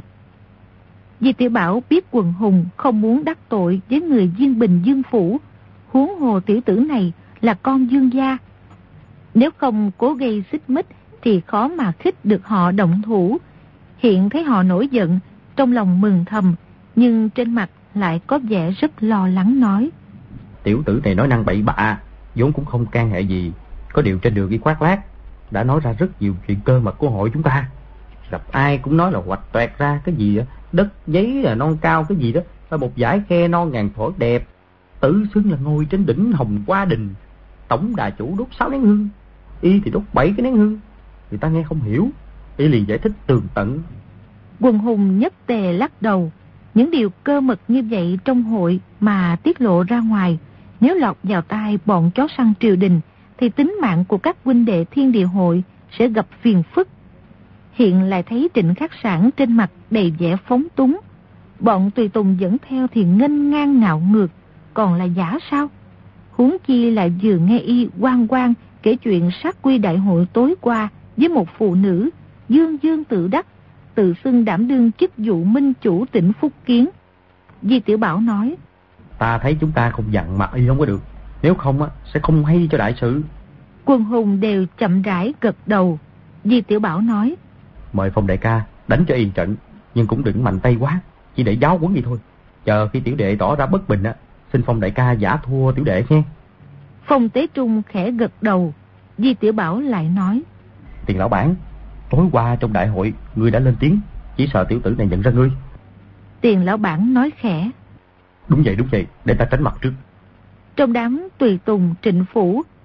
Di Tiểu Bảo biết quần hùng không muốn đắc tội với người Viên Bình Dương phủ, huống hồ tiểu tử này là con Dương gia. Nếu không cố gây xích mích thì khó mà khích được họ động thủ. Hiện thấy họ nổi giận, trong lòng mừng thầm, nhưng trên mặt lại có vẻ rất lo lắng, nói: Tiểu tử này nói năng bậy bạ, vốn cũng không can hệ gì. Có điều trên đường đi khoác lác, đã nói ra rất nhiều chuyện cơ mật của hội chúng ta. Gặp ai cũng nói là hoạch toẹt ra cái gì đó, đất giấy là non cao cái gì đó, là một dải khe non ngàn thổi đẹp. Tự xưng là ngồi trên đỉnh Hồng Hoa Đình, tổng đà chủ đốt 6 nén hương, y thì đốt 7 cái nén hương. Người ta nghe không hiểu, y liền giải thích tường tận. Quần hùng nhất tề lắc đầu. Những điều cơ mật như vậy trong hội mà tiết lộ ra ngoài, nếu lọt vào tai bọn chó săn triều đình thì tính mạng của các huynh đệ Thiên Địa hội sẽ gặp phiền phức. Hiện lại thấy Trịnh Khắc Sảng trên mặt đầy vẻ phóng túng, bọn tùy tùng dẫn theo thì nghênh ngang ngạo ngược, còn là giả sao? Huống chi là vừa nghe y oan oan kể chuyện sát quy đại hội tối qua với một phụ nữ dương dương tự đắc, tự xưng đảm đương chức vụ minh chủ tỉnh Phúc Kiến. Di Tiểu Bảo nói: Ta thấy chúng ta không dặn mặt y không có được, nếu không sẽ không hay cho đại sự. Quần hùng đều chậm rãi gật đầu. Di Tiểu Bảo nói: Mời Phong đại ca đánh cho yên trận, nhưng cũng đừng mạnh tay quá, chỉ để giáo huấn vậy thôi. Chờ khi tiểu đệ tỏ ra bất bình xin Phong đại ca giả thua tiểu đệ nghe. Phong Tế Trung khẽ gật đầu. Di Tiểu Bảo lại nói: Tiền lão bản, tối qua trong đại hội ngươi đã lên tiếng, chỉ sợ tiểu tử này nhận ra ngươi. Tiền lão bản nói khẽ: Đúng vậy, để ta tránh mặt trước. Trong đám tùy tùng Trịnh phủ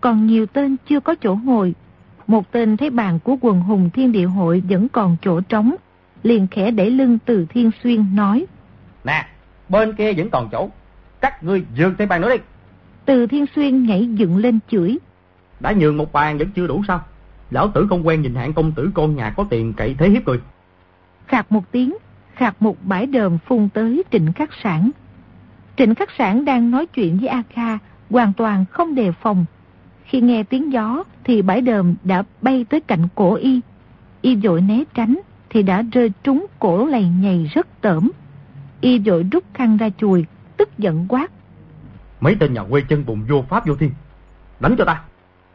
còn nhiều tên chưa có chỗ ngồi. Một tên thấy bàn của quần hùng Thiên Địa Hội vẫn còn chỗ trống, liền khẽ đẩy lưng Từ Thiên Xuyên nói: Nè, bên kia vẫn còn chỗ, các ngươi nhường thêm bàn nữa đi. Từ Thiên Xuyên nhảy dựng lên chửi: Đã nhường một bàn vẫn chưa đủ sao? Lão tử không quen nhìn hạng công tử con nhà có tiền cậy thế hiếp người. Khạc một tiếng, khạc một bãi đờm phun tới Trịnh Khắc Sản. Trịnh Khắc Sản đang nói chuyện với A Kha, hoàn toàn không đề phòng. Khi nghe tiếng gió thì bãi đờm đã bay tới cạnh cổ y. Y vội né tránh thì đã rơi trúng cổ lầy nhầy rất tởm. Y vội rút khăn ra chùi, tức giận quát: Mấy tên nhà quê chân bùn vô pháp vô thiên, đánh cho ta.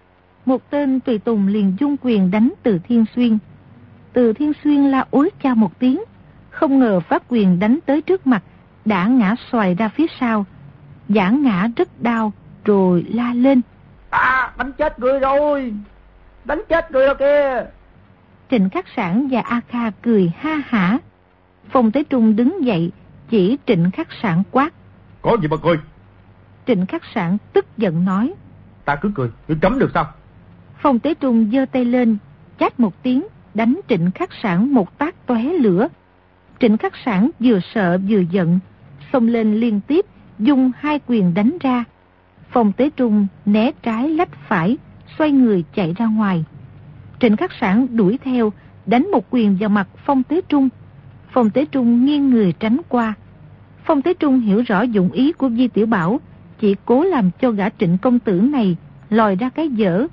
Một tên tùy tùng liền dung quyền đánh Từ Thiên Xuyên. Từ Thiên Xuyên la ối cha một tiếng, không ngờ phát quyền đánh tới trước mặt, đã ngã xoài ra phía sau. Giả ngã rất đau, rồi la lên: Đánh chết người rồi, đánh chết người rồi kìa. Trịnh Khắc Sản và A Kha cười ha hả. Phong Tế Trung đứng dậy, chỉ Trịnh Khắc Sản quát: Có gì mà cười? Trịnh Khắc Sản tức giận nói: Ta cứ cười, ngươi cấm được sao? Phong Tế Trung giơ tay lên, chát một tiếng, đánh Trịnh Khắc Sản một tát tóe lửa. Trịnh Khắc Sản vừa sợ vừa giận, xông lên liên tiếp, dùng hai quyền đánh ra. Phong Tế Trung né trái lách phải, xoay người chạy ra ngoài. Trịnh Khắc Sản đuổi theo, đánh một quyền vào mặt Phong Tế Trung. Phong Tế Trung nghiêng người tránh qua. Phong Tế Trung hiểu rõ dụng ý của Di Tiểu Bảo, chỉ cố làm cho gã Trịnh công tử này lòi ra cái dở.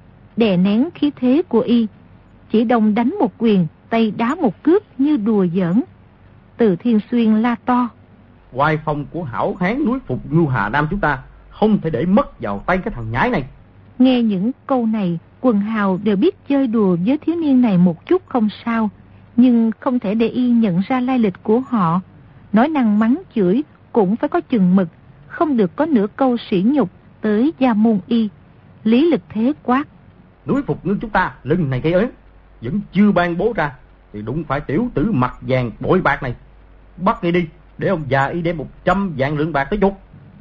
Đè nén khí thế của y, chỉ đồng đánh một quyền, tay đá một cước như đùa giỡn. Từ Thiên Xuyên la to: Oai phong của hảo hán núi Phục Ngưu Hà Nam chúng ta không thể để mất vào tay cái thằng nhái này. Nghe những câu này, quần hào đều biết chơi đùa với thiếu niên này một chút không sao, nhưng không thể để y nhận ra lai lịch của họ. Nói năng mắng chửi cũng phải có chừng mực, không được có nửa câu sỉ nhục tới gia môn y. Lý Lực Thế quát: Núi Phục Ngưu chúng ta lưng này gây ớn, vẫn chưa ban bố ra thì đụng phải tiểu tử mặt vàng bội bạc này. Bắt y đi, để ông già y đem 100 vạn lượng bạc tới chốt.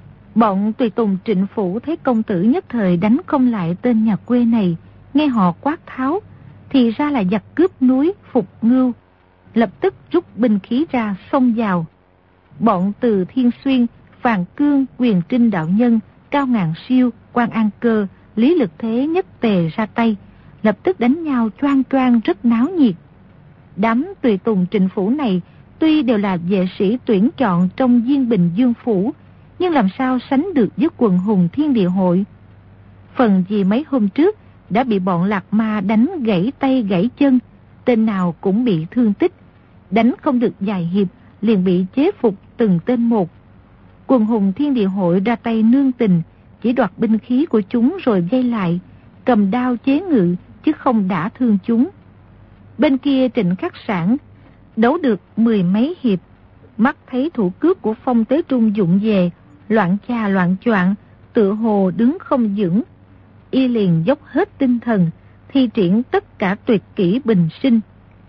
Bọn tùy tùng Trịnh phủ thấy công tử nhất thời đánh không lại tên nhà quê này, nghe họ quát tháo thì ra là giặc cướp núi Phục Ngưu, lập tức rút binh khí ra xông vào. Bọn Từ Thiên Xuyên, Phàn Cương, Quyền Trinh đạo nhân, Cao Ngạn Siêu, Quan An Cơ, Lý Lực Thế nhất tề ra tay, lập tức đánh nhau choang choang rất náo nhiệt. Đám tùy tùng Trịnh phủ này tuy đều là vệ sĩ tuyển chọn trong Diên Bình Dương phủ, nhưng làm sao sánh được với quần hùng Thiên Địa Hội. Phần vì mấy hôm trước đã bị bọn Lạc Ma đánh gãy tay gãy chân, tên nào cũng bị thương tích, đánh không được vài hiệp liền bị chế phục từng tên một. Quần hùng Thiên Địa Hội ra tay nương tình, chỉ đoạt binh khí của chúng rồi vây lại, cầm đao chế ngự chứ không đả thương chúng. Bên kia Trịnh Khắc Sản đấu được 10 mấy hiệp, mắt thấy thủ cước của Phong Tế Trung dụng về, loạn chà loạn choạng, tựa hồ đứng không vững. Y liền dốc hết tinh thần, thi triển tất cả tuyệt kỹ bình sinh.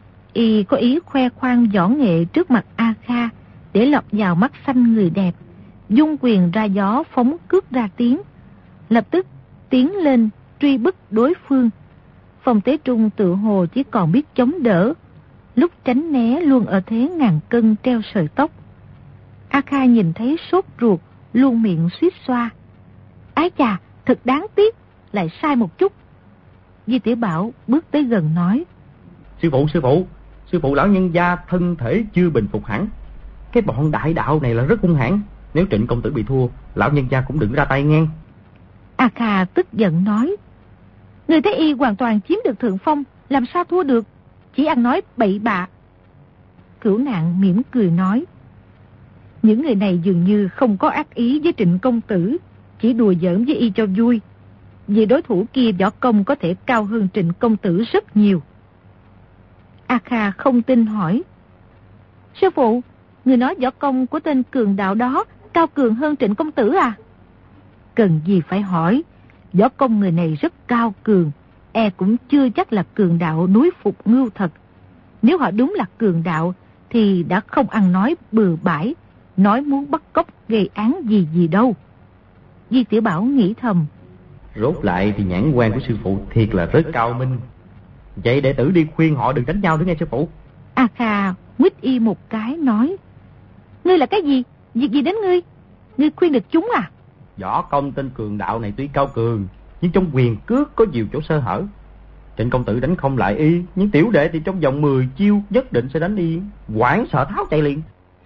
Y có ý khoe khoang võ nghệ trước mặt A Kha để lọt vào mắt xanh người đẹp, dung quyền ra gió phóng cước ra tiếng, lập tức tiến lên truy bức đối phương. Phong Tế Trung tự hồ chỉ còn biết chống đỡ, lúc tránh né luôn ở thế ngàn cân treo sợi tóc. A Kha nhìn thấy sốt ruột, luôn miệng suýt xoa: Ái chà, thật đáng tiếc, lại sai một chút. Di Tiểu Bảo bước tới gần nói: Sư phụ lão nhân gia thân thể chưa bình phục hẳn. Cái bọn đại đạo này là rất hung hãn, nếu Trịnh công tử bị thua, lão nhân gia cũng đừng ra tay nghe. A Kha tức giận nói: Người thấy y hoàn toàn chiếm được thượng phong, làm sao thua được, chỉ ăn nói bậy bạ. Cửu Nạn mỉm cười nói: Những người này dường như không có ác ý với Trịnh công tử, chỉ đùa giỡn với y cho vui. Vì đối thủ kia võ công có thể cao hơn Trịnh công tử rất nhiều. A Kha không tin hỏi: Sư phụ, người nói võ công của tên cường đạo đó cao cường hơn Trịnh công tử à? Cần gì phải hỏi, võ công người này rất cao cường, e cũng chưa chắc là cường đạo núi Phục Ngưu thật. Nếu họ đúng là cường đạo thì đã không ăn nói bừa bãi, nói muốn bắt cóc gây án gì đâu. Di Tiểu Bảo nghĩ thầm: Rốt lại thì nhãn quan của sư phụ thiệt là rất cao minh. Vậy đệ tử đi khuyên họ đừng đánh nhau nữa nghe sư phụ. A Kha nguýt y một cái nói: Ngươi là cái gì? Việc gì đến ngươi? Ngươi khuyên được chúng à? Võ công tên Cường Đạo này tuy cao cường, nhưng trong quyền cước có nhiều chỗ sơ hở. Trịnh công tử đánh không lại y, nhưng tiểu đệ thì trong vòng 10 chiêu nhất định sẽ đánh y, hoảng sợ tháo chạy liền.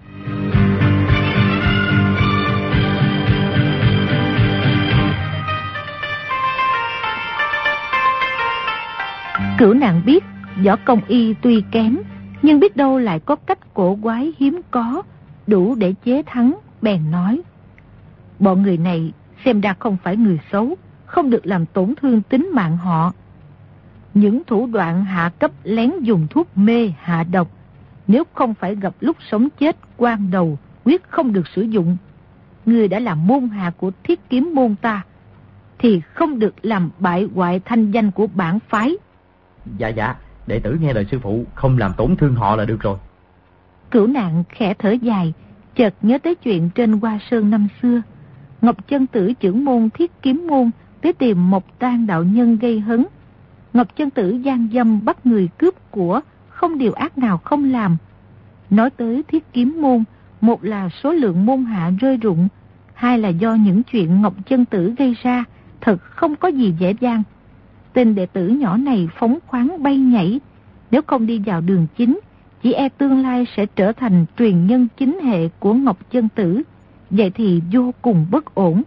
Cửu Nạn biết võ công y tuy kém, nhưng biết đâu lại có cách cổ quái hiếm có, đủ để chế thắng, bèn nói: Bọn người này xem ra không phải người xấu, không được làm tổn thương tính mạng họ. Những thủ đoạn hạ cấp lén dùng thuốc mê hạ độc, nếu không phải gặp lúc sống chết quan đầu, quyết không được sử dụng. Người đã là môn hạ của Thiết Kiếm môn ta, thì không được làm bại hoại thanh danh của bản phái. Dạ, đệ tử nghe lời sư phụ, không làm tổn thương họ là được rồi. Cửu Nạn khẽ thở dài, chợt nhớ tới chuyện trên Hoa Sơn năm xưa. Ngọc Chân Tử trưởng môn Thiết Kiếm môn tới tìm Mộc Tan đạo nhân gây hấn. Ngọc Chân Tử gian dâm bắt người cướp của, không điều ác nào không làm. Nói tới Thiết Kiếm môn, một là số lượng môn hạ rơi rụng, hai là do những chuyện Ngọc Chân Tử gây ra, thật không có gì dễ dàng. Tên đệ tử nhỏ này phóng khoáng bay nhảy, nếu không đi vào đường chính, chỉ e tương lai sẽ trở thành truyền nhân chính hệ của Ngọc Chân Tử, vậy thì vô cùng bất ổn.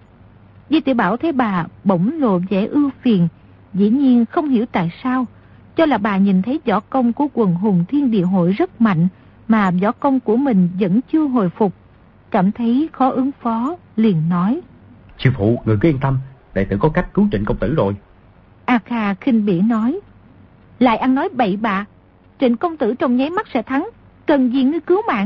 Di Tiểu Bảo thấy bà bỗng lộ vẻ ưu phiền, dĩ nhiên không hiểu tại sao, cho là bà nhìn thấy võ công của quần hùng Thiên Địa Hội rất mạnh, mà võ công của mình vẫn chưa hồi phục, cảm thấy khó ứng phó, liền nói: Sư phụ, người cứ yên tâm, đệ tử có cách cứu Trịnh công tử rồi. A Kha khinh bỉ nói: Lại ăn nói bậy bạ, Trịnh công tử trong nháy mắt sẽ thắng, cần gì ngươi cứu mạng?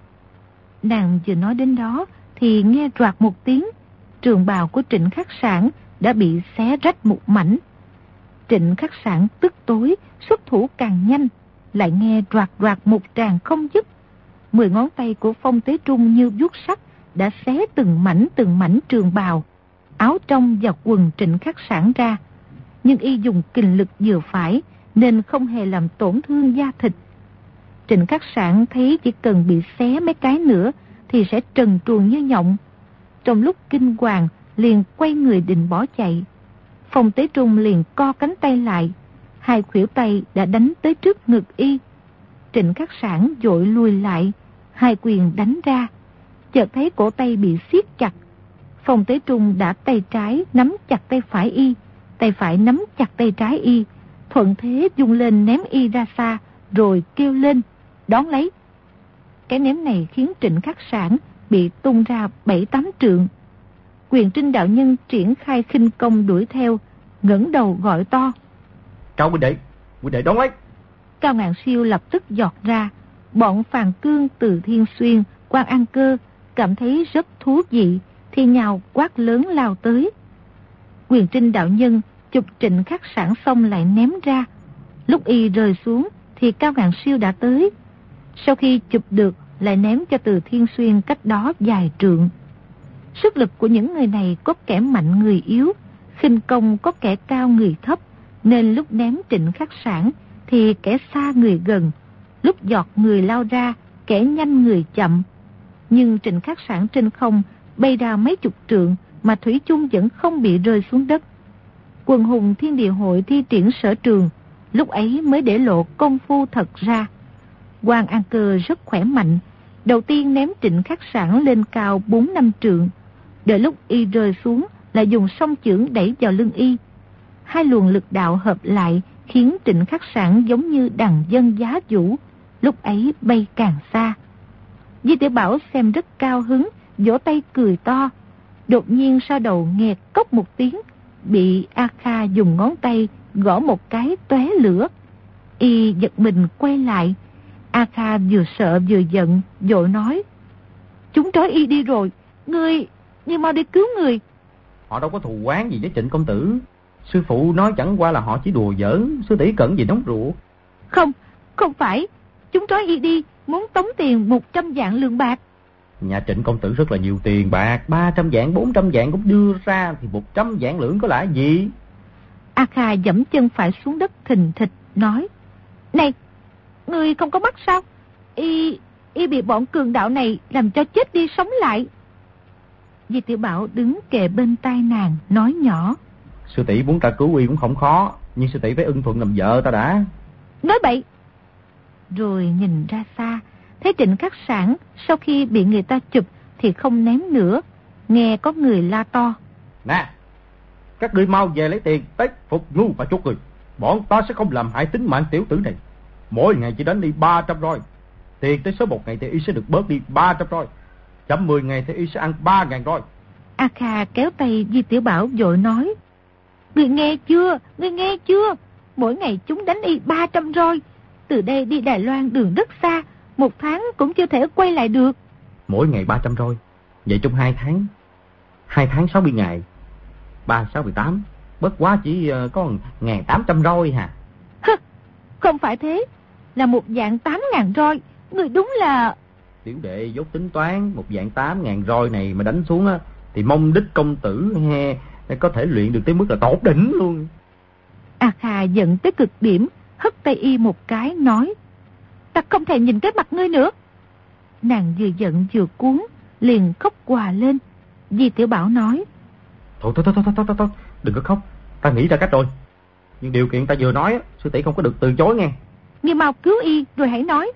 Nàng vừa nói đến đó thì nghe roạt một tiếng, trường bào của Trịnh Khắc Sảng đã bị xé rách một mảnh. Trịnh Khắc Sảng tức tối, xuất thủ càng nhanh, lại nghe roạt một tràng không dứt. 10 ngón tay của Phong Tế Trung như vuốt sắt đã xé từng mảnh trường bào, áo trong và quần Trịnh Khắc Sảng ra. Nhưng y dùng kình lực vừa phải nên không hề làm tổn thương da thịt. Trịnh Khắc Sảng thấy chỉ cần bị xé mấy cái nữa thì sẽ trần truồng như nhộng. Trong lúc kinh hoàng liền quay người định bỏ chạy. Phong Tế Trung liền co cánh tay lại, hai khuỷu tay đã đánh tới trước ngực y. Trịnh Khắc Sảng vội lùi lại, hai quyền đánh ra, chợt thấy cổ tay bị siết chặt. Phong Tế Trung đã tay trái nắm chặt tay phải y, tay phải nắm chặt tay trái y, thuận thế vung lên ném y ra xa, rồi kêu lên: Đón lấy! Cái ném này khiến Trịnh Khắc Sảng bị tung ra 7-8 trượng. Quyền Trinh đạo nhân triển khai khinh công đuổi theo, ngẩng đầu gọi to: Cao huynh đệ đón lấy! Cao Ngạn Siêu lập tức giọt ra. Bọn Phàn Cương, Từ Thiên Xuyên, Quan An Cơ cảm thấy rất thú vị, thì nhào quát lớn lao tới. Quyền Trinh đạo nhân chụp Trịnh Khắc Sảng xong lại ném ra. Lúc y rơi xuống thì Cao Ngạn Siêu đã tới. Sau khi chụp được lại ném cho Từ Thiên Xuyên cách đó vài trượng. Sức lực của những người này có kẻ mạnh người yếu, khinh công có kẻ cao người thấp, nên lúc ném Trịnh Khắc Sảng thì kẻ xa người gần, lúc giọt người lao ra, kẻ nhanh người chậm. Nhưng Trịnh Khắc Sảng trên không bay ra mấy chục trượng mà thủy chung vẫn không bị rơi xuống đất. Quần hùng Thiên Địa Hội thi triển sở trường, lúc ấy mới để lộ công phu thật ra. Quan An Cơ rất khỏe mạnh, đầu tiên ném Trịnh Khắc Sảng lên cao 4-5 trượng, đợi lúc y rơi xuống lại dùng song chưởng đẩy vào lưng y. Hai luồng lực đạo hợp lại khiến Trịnh Khắc Sảng giống như đằng dân giá vũ, lúc ấy bay càng xa. Di Tiểu Bảo xem rất cao hứng, vỗ tay cười to. Đột nhiên sau đầu nghe cốc một tiếng, bị A Kha dùng ngón tay gõ một cái tóe lửa. Y giật mình quay lại. A Kha vừa sợ vừa giận, vội nói: Chúng trói y đi rồi, ngươi mau đi cứu người. Họ đâu có thù oán gì với Trịnh công tử. Sư phụ nói chẳng qua là họ chỉ đùa giỡn, sư tỷ cẩn gì nóng ruột. Không phải, chúng trói y đi, muốn tống tiền 100 vạn lượng bạc. Nhà Trịnh công tử rất là nhiều tiền bạc, 300 vạn, 400 vạn cũng đưa ra, thì 100 vạn lượng có là gì? A Kha giẫm chân phải xuống đất thình thịch nói: Này, ngươi không có mắt sao? Y bị bọn cường đạo này làm cho chết đi sống lại. Di Tiểu Bảo đứng kề bên tai nàng nói nhỏ: Sư tỷ muốn ta cứu Y cũng không khó, nhưng sư tỷ phải ưng thuận làm vợ ta đã. Nói bậy. Rồi nhìn ra xa, thấy Trịnh Khắc Sản sau khi bị người ta chụp thì không ném nữa. Nghe có người la to: Nè, các ngươi mau về lấy tiền, Tết phục ngu và chốt người. Bọn ta sẽ không làm hại tính mạng tiểu tử này. Mỗi ngày chỉ đánh đi 300 roi. Tiền tới số 1 ngày thì Y sẽ được bớt đi 300 roi. Chậm 10 ngày thì Y sẽ ăn 3.000 roi. A Kha kéo tay Di Tiểu Bảo vội nói: Ngươi nghe chưa? Ngươi nghe chưa? Mỗi ngày chúng đánh Y 300 roi. Từ đây đi Đài Loan đường rất xa, 1 tháng cũng chưa thể quay lại được. Mỗi ngày 300 roi. Vậy trong 2 tháng 60 ngày, 3, 6, 18, bất quá chỉ có 1.800 roi hả? Không phải thế, là một dạng 8.000 roi. Người đúng là... Tiểu đệ dốt tính toán, một dạng 8.000 roi này mà đánh xuống á, thì mong đích công tử có thể luyện được tới mức là tột đỉnh luôn. A Kha giận tới cực điểm, hất tay Y một cái nói: Ta không thể nhìn cái mặt ngươi nữa. Nàng vừa giận vừa cuốn, liền khóc òa lên. Di Tiểu Bảo nói: Thôi, đừng có khóc, ta nghĩ ra cách rồi. Nhưng điều kiện ta vừa nói, sư tỷ không có được từ chối nghe. Ngươi mau cứu Y rồi hãy nói.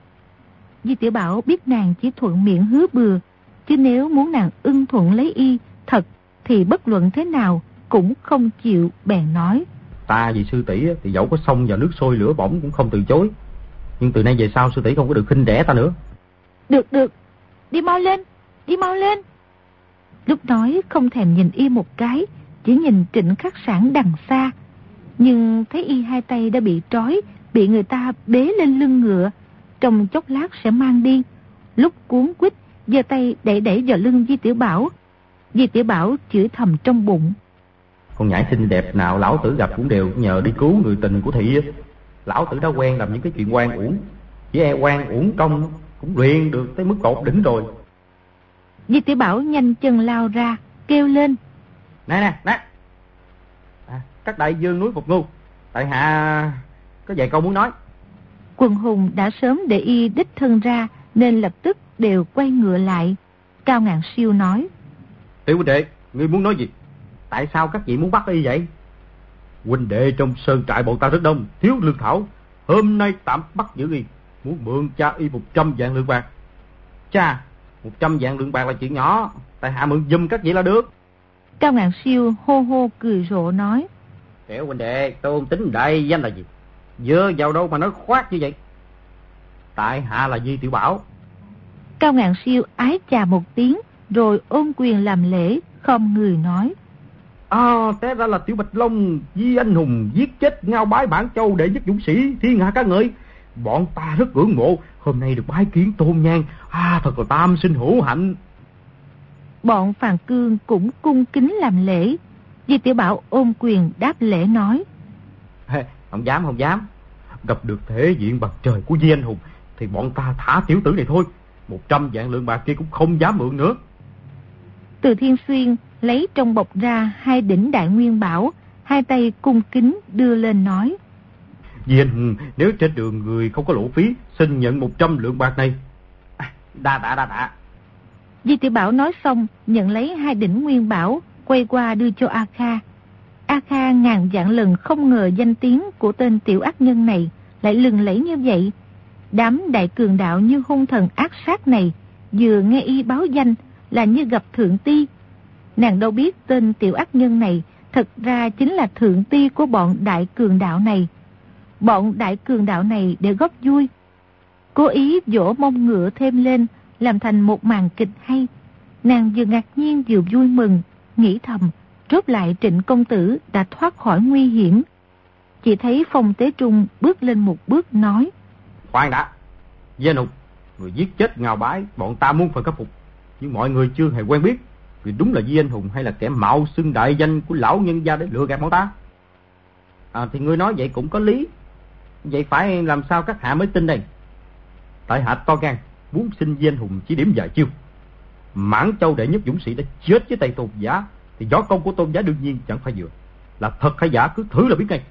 Di Tiểu Bảo biết nàng chỉ thuận miệng hứa bừa, chứ nếu muốn nàng ưng thuận lấy Y thật thì bất luận thế nào cũng không chịu, bèn nói: Ta vì sư tỷ thì dẫu có xông vào nước sôi lửa bỏng cũng không từ chối. Nhưng từ nay về sau sư tỷ không có được khinh rẻ ta nữa. Được, đi mau lên. Lúc nói không thèm nhìn Y một cái, chỉ nhìn Trịnh Khắc Sản đằng xa. Nhưng thấy Y hai tay đã bị trói, bị người ta bế lên lưng ngựa, trong chốc lát sẽ mang đi. Lúc cuốn quýt giơ tay đẩy vào lưng Di Tiểu Bảo. Di Tiểu Bảo chửi thầm trong bụng: Con nhãi xinh đẹp nào lão tử gặp cũng đều nhờ đi cứu người tình của thị. Lão tử đã quen làm những cái chuyện oan uổng, chỉ oan uổng công cũng luyện được tới mức tột đỉnh rồi. Di Tiểu Bảo nhanh chân lao ra, kêu lên: Nè, các đại dương núi Phục Ngu, tại hạ có vài câu muốn nói. Quần hùng đã sớm để Y đích thân ra, nên lập tức đều quay ngựa lại. Cao Ngạn Siêu nói: Tiểu huynh đệ, ngươi muốn nói gì? Tại sao các vị muốn bắt Y vậy? Huynh đệ trong sơn trại bọn ta rất đông, thiếu lương thảo. Hôm nay tạm bắt giữ Y, muốn mượn cha Y 100 vạn lượng bạc. Cha, 100 vạn lượng bạc là chuyện nhỏ, tại hạ mượn giùm các vị là được. Cao Ngạn Siêu hô hô cười rộ nói: Tiểu huynh đệ, Tôn tính đại danh là gì? Dơ vào đâu mà nói khoác như vậy? Tại hạ là Di Tiểu Bảo. Cao Ngạn Siêu ái chà một tiếng, rồi ôm quyền làm lễ, khom người nói: Té ra là Tiểu Bạch Long, Di anh hùng giết chết Ngao Bái Bản Châu đệ nhất dũng sĩ, thiên hạ ca ngợi. Bọn ta rất ngưỡng mộ, hôm nay được bái kiến Tôn Nhan, thật là tam sinh hữu hạnh. Bọn Phàn Cương cũng cung kính làm lễ. Di Tiểu Bảo ôm quyền đáp lễ nói: Không dám. Gặp được thể diện bằng trời của Di anh hùng thì bọn ta thả tiểu tử này thôi. 100 vạn lượng bạc kia cũng không dám mượn nữa. Từ Thiên Xuyên lấy trong bọc ra 2 đỉnh đại nguyên bảo, hai tay cung kính đưa lên nói: Di anh hùng, nếu trên đường người không có lộ phí, xin nhận 100 lượng bạc này. Đa tạ. Di Tiểu Bảo nói xong, nhận lấy 2 đỉnh nguyên bảo, quay qua đưa cho A Kha. A Kha ngàn vạn lần không ngờ danh tiếng của tên tiểu ác nhân này lại lừng lẫy như vậy. Đám đại cường đạo như hung thần ác sát này, vừa nghe Y báo danh là như gặp thượng ti. Nàng đâu biết tên tiểu ác nhân này thật ra chính là thượng ti của bọn đại cường đạo này. Bọn đại cường đạo này để góp vui, cố ý vỗ mông ngựa thêm lên, làm thành một màn kịch hay. Nàng vừa ngạc nhiên vừa vui mừng, nghĩ thầm rốt lại Trịnh công tử đã thoát khỏi nguy hiểm. Chỉ thấy Phong Tế Trung bước lên một bước nói: Khoan đã, Di anh hùng, người giết chết Ngao Bái, bọn ta muốn phần khắc phục, nhưng mọi người chưa hề quen biết vì đúng là Di anh hùng hay là kẻ mạo xưng đại danh của lão nhân gia để lừa gạt bọn ta. Thì ngươi nói vậy cũng có lý. Vậy phải làm sao các hạ mới tin đây? Tại hạ to gan muốn xin Di anh hùng chỉ điểm vài chiêu, Mãn Châu đệ nhất dũng sĩ đã chết với tay Tôn Giá, thì võ công của Tôn Giá đương nhiên chẳng phải vừa. Là thật hay giả cứ thử là biết ngay.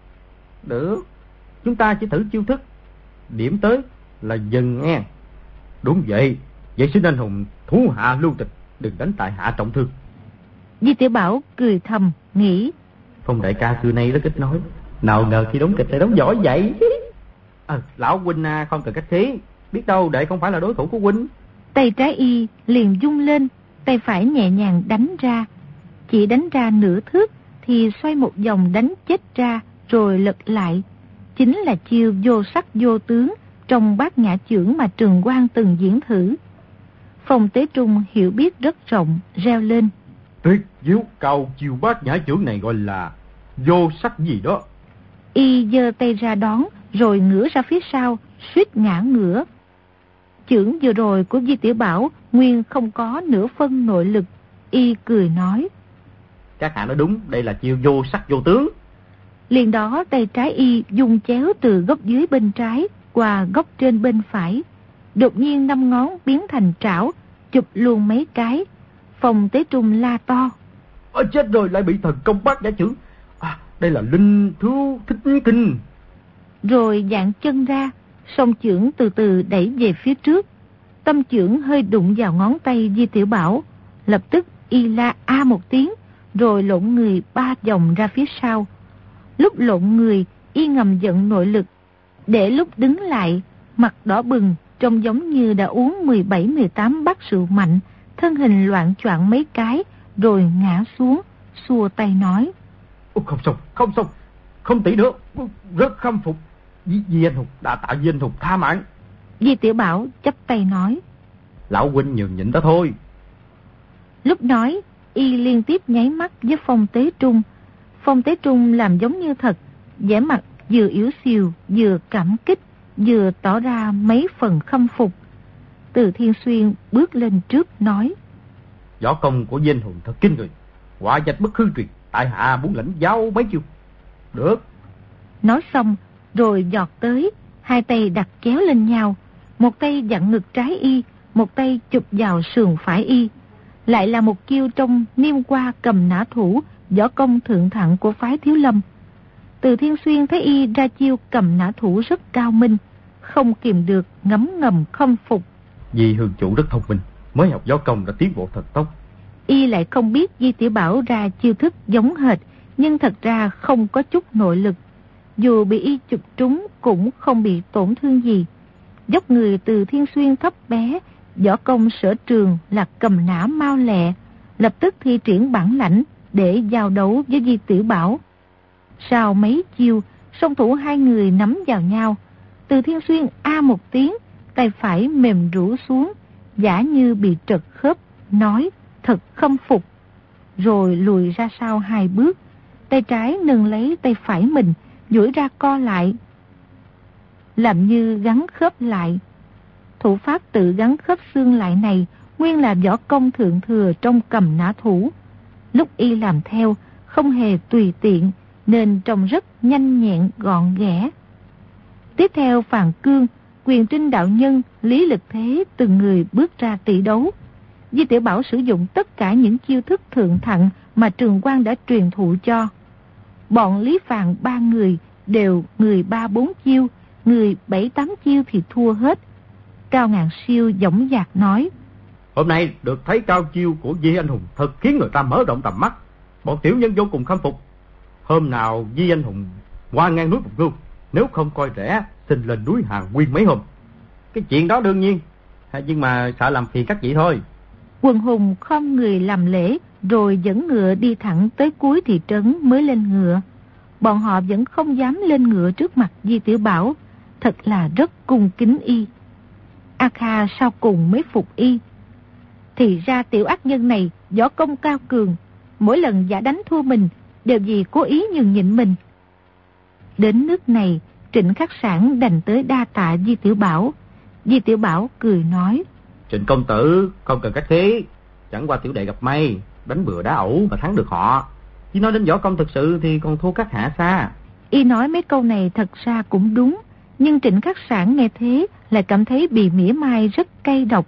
Được, chúng ta chỉ thử chiêu thức, điểm tới là dần nghe. Đúng vậy, vậy xin anh hùng thủ hạ lưu tình, đừng đánh tại hạ trọng thương. Di Tiểu Bảo cười thầm nghĩ, Phong đại ca xưa nay rất ít nói, nào ngờ khi đóng kịch lại đóng giỏi vậy. Lão huynh không cần khách khí, biết đâu đệ không phải là đối thủ của huynh. Tay trái y liền rung lên, tay phải nhẹ nhàng đánh ra. Chỉ đánh ra nửa thước thì xoay một vòng đánh chết ra rồi lật lại. Chính là chiêu vô sắc vô tướng trong Bát Nhã Chưởng mà Trường Quang từng diễn thử. Phong Tế Trung hiểu biết rất rộng, reo lên, Tuyệt diệu cao chiêu Bát Nhã Chưởng này gọi là vô sắc gì đó. Y giơ tay ra đón rồi ngửa ra phía sau, suýt ngã ngửa. Chưởng vừa rồi của Di Tiểu Bảo nguyên không có nửa phân nội lực. Y cười nói, Các hạ nói đúng, đây là chiêu vô sắc vô tướng. Liền đó tay trái y dùng chéo từ góc dưới bên trái qua góc trên bên phải. Đột nhiên 5 ngón biến thành trảo, chụp luôn mấy cái. Phong Tế Trung la to, Chết rồi, lại bị thần công Bát Nhã Chưởng. Đây là linh thú thích kinh. Rồi dạng chân ra, song chưởng từ từ đẩy về phía trước. Tâm chưởng hơi đụng vào ngón tay Di Tiểu Bảo. Lập tức y la a một tiếng, rồi lộn người 3 vòng ra phía sau. Lúc lộn người, y ngầm giận nội lực, để lúc đứng lại, mặt đỏ bừng, trông giống như đã uống 17-18 bát rượu mạnh, thân hình loạn choạng mấy cái, rồi ngã xuống, xua tay nói, Không xong, không tỷ nữa, rất khâm phục. Di anh hùng, đã tạ Di anh hùng tha mạng. Di Tiểu Bảo chắp tay nói, Lão huynh nhường nhịn đó thôi. Lúc nói, y liên tiếp nháy mắt với Phong Tế Trung. Phong Tế Trung làm giống như thật, vẻ mặt vừa yếu xìu, vừa cảm kích, vừa tỏ ra mấy phần khâm phục. Từ Thiên Xuyên bước lên trước nói, Võ công của Di anh hùng thật kinh người, quả danh bất hư truyền, tại hạ muốn lãnh giáo mấy chiêu. Được. Nói xong rồi giọt tới, hai tay đặt chéo lên nhau, một tay dặn ngực trái y, một tay chụp vào sườn phải y. Lại là một chiêu trong Niêm Qua Cầm Nã Thủ, võ công thượng thặng của phái Thiếu Lâm. Từ Thiên Xuyên thấy y ra chiêu Cầm Nã Thủ rất cao minh, không kìm được ngấm ngầm khâm phục. Di hương chủ rất thông minh, mới học võ công đã tiến bộ thật tốc. Y lại không biết Di Tiểu Bảo ra chiêu thức giống hệt, nhưng thật ra không có chút nội lực. Dù bị y chụp trúng cũng không bị tổn thương gì. Dốc người Từ Thiên Xuyên thấp bé, võ công sở trường là cầm nã mau lẹ, lập tức thi triển bản lãnh để giao đấu với Di Tiểu Bảo. Sau mấy chiêu, song thủ hai người nắm vào nhau. Từ Thiên Xuyên a một tiếng, tay phải mềm rũ xuống, giả như bị trật khớp, nói thật khâm phục. Rồi lùi ra sau 2 bước, tay trái nâng lấy tay phải mình, duỗi ra co lại, làm như gắn khớp lại. Thủ pháp tự gắn khớp xương lại này nguyên là võ công thượng thừa trong Cầm Nã Thủ. Lúc y làm theo không hề tùy tiện, nên trông rất nhanh nhẹn gọn ghẽ. Tiếp theo Phàn Cương, Quyền Trinh đạo nhân, Lý Lực Thế từng người bước ra tỷ đấu. Di Tiểu Bảo sử dụng tất cả những chiêu thức thượng thặng mà Trường Quang đã truyền thụ cho. Bọn Lý Phàn 3 người đều người 3-4 chiêu, người 7-8 chiêu thì thua hết. Cao Ngạn Siêu dõng dạc nói, Hôm nay được thấy cao chiêu của Di anh hùng thật khiến người ta mở rộng tầm mắt. Bọn tiểu nhân vô cùng khâm phục. Hôm nào Di anh hùng qua ngang núi Phục Ngưu, nếu không coi rẻ xin lên núi Hàng Nguyên mấy hôm. Cái chuyện đó đương nhiên, nhưng mà sợ làm phiền các vị thôi. Quần hùng khom người làm lễ, rồi dẫn ngựa đi thẳng tới cuối thị trấn mới lên ngựa. Bọn họ vẫn không dám lên ngựa trước mặt Di Tiểu Bảo, thật là rất cung kính y. A Kha sau cùng mới phục y. Thì ra tiểu ác nhân này võ công cao cường, mỗi lần giả đánh thua mình đều vì cố ý nhường nhịn mình. Đến nước này, Trịnh Khắc Sản đành tới đa tạ Di Tiểu Bảo. Di Tiểu Bảo cười nói, Trịnh công tử không cần khách khí, chẳng qua tiểu đệ gặp may, đánh bừa đá ẩu mà thắng được họ. Chỉ nói đến võ công thực sự thì còn thua các hạ xa. Y nói mấy câu này thật ra cũng đúng, nhưng Trịnh Khắc Sản nghe thế lại cảm thấy bị mỉa mai rất cay độc,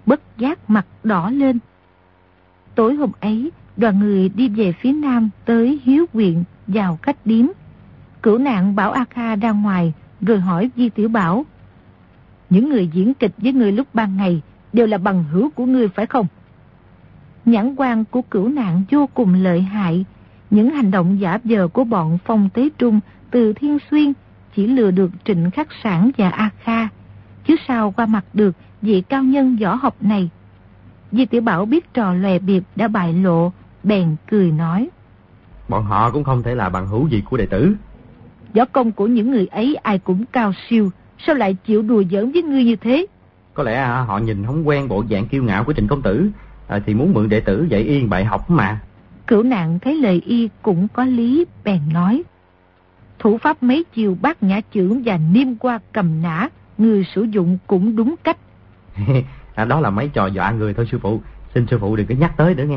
bất giác mặt đỏ lên. Tối hôm ấy, đoàn người đi về phía nam tới Hiếu huyện vào khách điếm. Cửu Nạn bảo A Kha ra ngoài rồi hỏi Di Tiểu Bảo: những người diễn kịch với người lúc ban ngày đều là bằng hữu của ngươi phải không? Nhãn quan của Cửu Nạn vô cùng lợi hại. Những hành động giả vờ của bọn Phong Tế Trung, Từ Thiên Xuyên chỉ lừa được Trịnh Khắc Sản và A Kha, chứ sao qua mặt được vị cao nhân võ học này. Di Tiểu Bảo biết trò lòe biệt đã bại lộ, bèn cười nói: bọn họ cũng không thể là bằng hữu gì của đệ tử. Võ công của những người ấy ai cũng cao siêu, sao lại chịu đùa giỡn với ngươi như thế? Có lẽ họ nhìn không quen bộ dạng kiêu ngạo của Trịnh công tử, thì muốn mượn đệ tử dạy y bài học mà. Cửu Nạn thấy lời y cũng có lý, bèn nói: thủ pháp mấy chiều Bát Nhã Chưởng và Niêm Qua Cầm Nã, người sử dụng cũng đúng cách. Đó là mấy trò dọa người thôi sư phụ, xin sư phụ đừng có nhắc tới nữa nghe.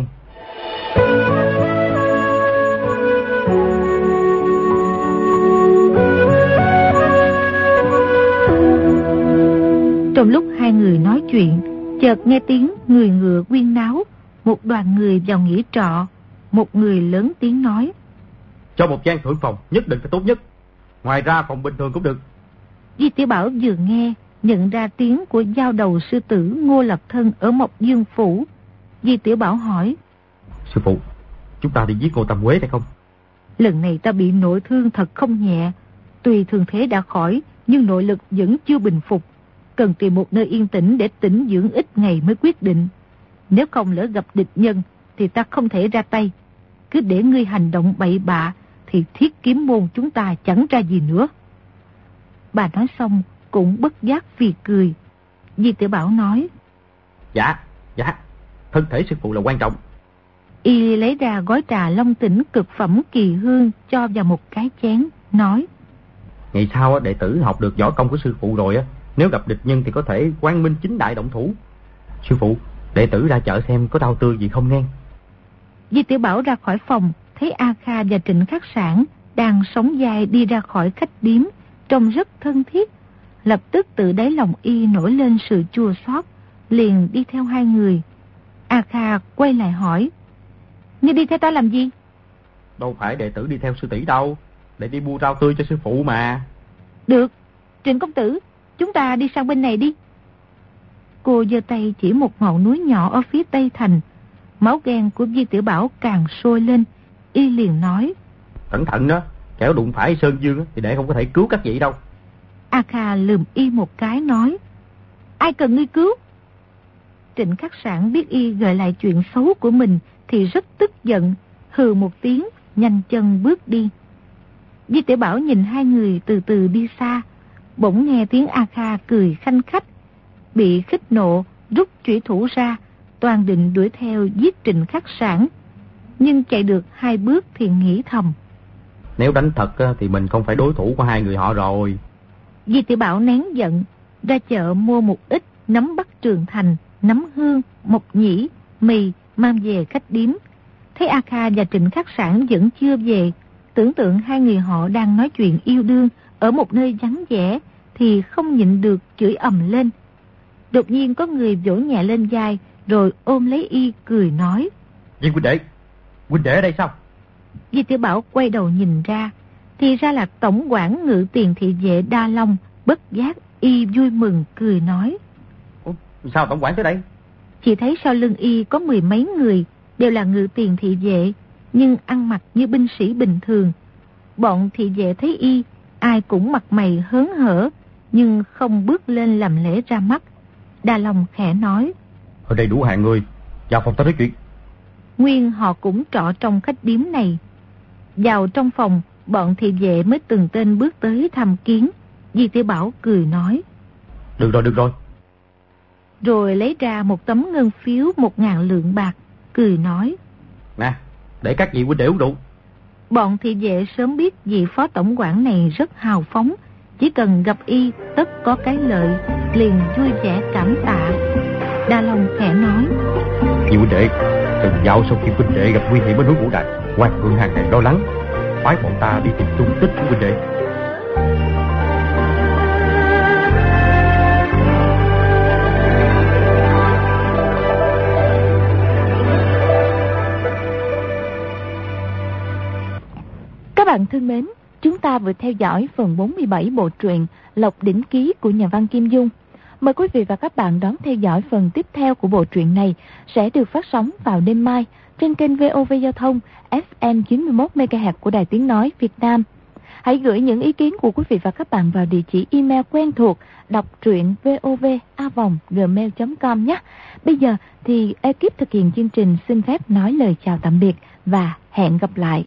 Trong lúc hai người nói chuyện, chợt nghe tiếng người ngựa quyên náo. Một đoàn người vào nghỉ trọ. Một người lớn tiếng nói: cho một gian thượng phòng nhất định phải tốt nhất, ngoài ra phòng bình thường cũng được. Di Tiểu Bảo vừa nghe, nhận ra tiếng của giao đầu sư tử Ngô Lập Thân ở Mộc Dương Phủ. Di Tiểu Bảo hỏi: sư phụ, chúng ta đi giết Ngô Tam Quế phải không? Lần này ta bị nội thương thật không nhẹ. Tuy thương thế đã khỏi, nhưng nội lực vẫn chưa bình phục. Cần tìm một nơi yên tĩnh để tĩnh dưỡng ít ngày mới quyết định. Nếu không lỡ gặp địch nhân thì ta không thể ra tay. Cứ để ngươi hành động bậy bạ thì Thiết Kiếm môn chúng ta chẳng ra gì nữa. Bà nói xong cũng bất giác vì cười. Di Tiểu Bảo nói: Dạ, thân thể sư phụ là quan trọng. Y lấy ra gói trà Long Tỉnh cực phẩm kỳ hương cho vào một cái chén, nói: ngày sau đệ tử học được võ công của sư phụ rồi, nếu gặp địch nhân thì có thể quang minh chính đại động thủ. Sư phụ, đệ tử ra chợ xem có rau tươi gì không nghe. Di Tiểu Bảo ra khỏi phòng, thấy A Kha và Trịnh Khắc Sản đang sóng vai đi ra khỏi khách điếm, trông rất thân thiết. Lập tức tự đáy lòng y nổi lên sự chua xót, liền đi theo hai người. A Kha quay lại hỏi: ngươi đi theo ta làm gì? Đâu phải đệ tử đi theo sư tỷ đâu, để đi mua rau tươi cho sư phụ mà. Được, Trịnh công tử, chúng ta đi sang bên này đi. Cô giơ tay chỉ một ngọn núi nhỏ ở phía tây thành. Máu ghen của Di Tiểu Bảo càng sôi lên. Y liền nói: cẩn thận đó, kẻo đụng phải Sơn Dương thì đệ không có thể cứu các vị đâu. A Kha lườm y một cái nói: ai cần ngươi cứu? Trịnh Khắc Sản biết y gợi lại chuyện xấu của mình thì rất tức giận, hừ một tiếng, nhanh chân bước đi. Di Tiểu Bảo nhìn hai người từ từ đi xa, bỗng nghe tiếng A Kha cười khanh khách. Bị khích nộ, rút chủy thủ ra, toàn định đuổi theo giết Trịnh Khắc Sản. Nhưng chạy được 2 bước thì nghĩ thầm: nếu đánh thật thì mình không phải đối thủ của hai người họ rồi. Di Tiểu Bảo nén giận, ra chợ mua một ít nấm Bắc Trường Thành, nấm hương, mộc nhĩ, mì mang về khách điếm. Thấy A Kha và Trịnh Khắc Sản vẫn chưa về, tưởng tượng hai người họ đang nói chuyện yêu đương ở một nơi vắng vẻ thì không nhịn được chửi ầm lên. Đột nhiên có người vỗ nhẹ lên vai rồi ôm lấy y cười nói: Viên huynh đệ ở đây sao? Di Tiểu Bảo quay đầu nhìn ra, thì ra là tổng quản ngự tiền thị vệ Đa Long. Bất giác y vui mừng cười nói: sao tổng quản tới đây? Chỉ thấy sau lưng y có 10 mấy người, đều là ngự tiền thị vệ, nhưng ăn mặc như binh sĩ bình thường. Bọn thị vệ thấy y, ai cũng mặt mày hớn hở, nhưng không bước lên làm lễ ra mắt. Đa Long khẽ nói: ở đây đủ hạng người, vào phòng ta nói chuyện. Nguyên họ cũng trọ trong khách điếm này. Vào trong phòng, bọn thị vệ mới từng tên bước tới thăm kiến. Di Tiểu Bảo cười nói: được rồi. Rồi lấy ra một tấm ngân phiếu 1.000 lượng bạc, cười nói: nè, để các vị huynh đệ uống rượu. Bọn thị vệ sớm biết vị phó tổng quản này rất hào phóng, chỉ cần gặp y tất có cái lợi, liền vui vẻ cảm tạ. Đa Long khẽ nói: vị huynh đệ, từng dạo sau khi huynh đệ gặp nguy hiểm ở núi Vũ Đại, Hoàng thượng hàng ngày lo lắng, phái bọn ta đi tìm tung tích của huynh đệ. vừa theo dõi phần 47 bộ truyện Lộc Đỉnh Ký của nhà văn Kim Dung. Mời quý vị và các bạn đón theo dõi phần tiếp theo của bộ truyện này sẽ được phát sóng vào đêm mai trên kênh VOV Giao thông FM 91 MHz của Đài Tiếng nói Việt Nam. Hãy gửi những ý kiến của quý vị và các bạn vào địa chỉ email quen thuộc đọc truyện vov@gmail.com nhé. Bây giờ thì ekip thực hiện chương trình xin phép nói lời chào tạm biệt và hẹn gặp lại.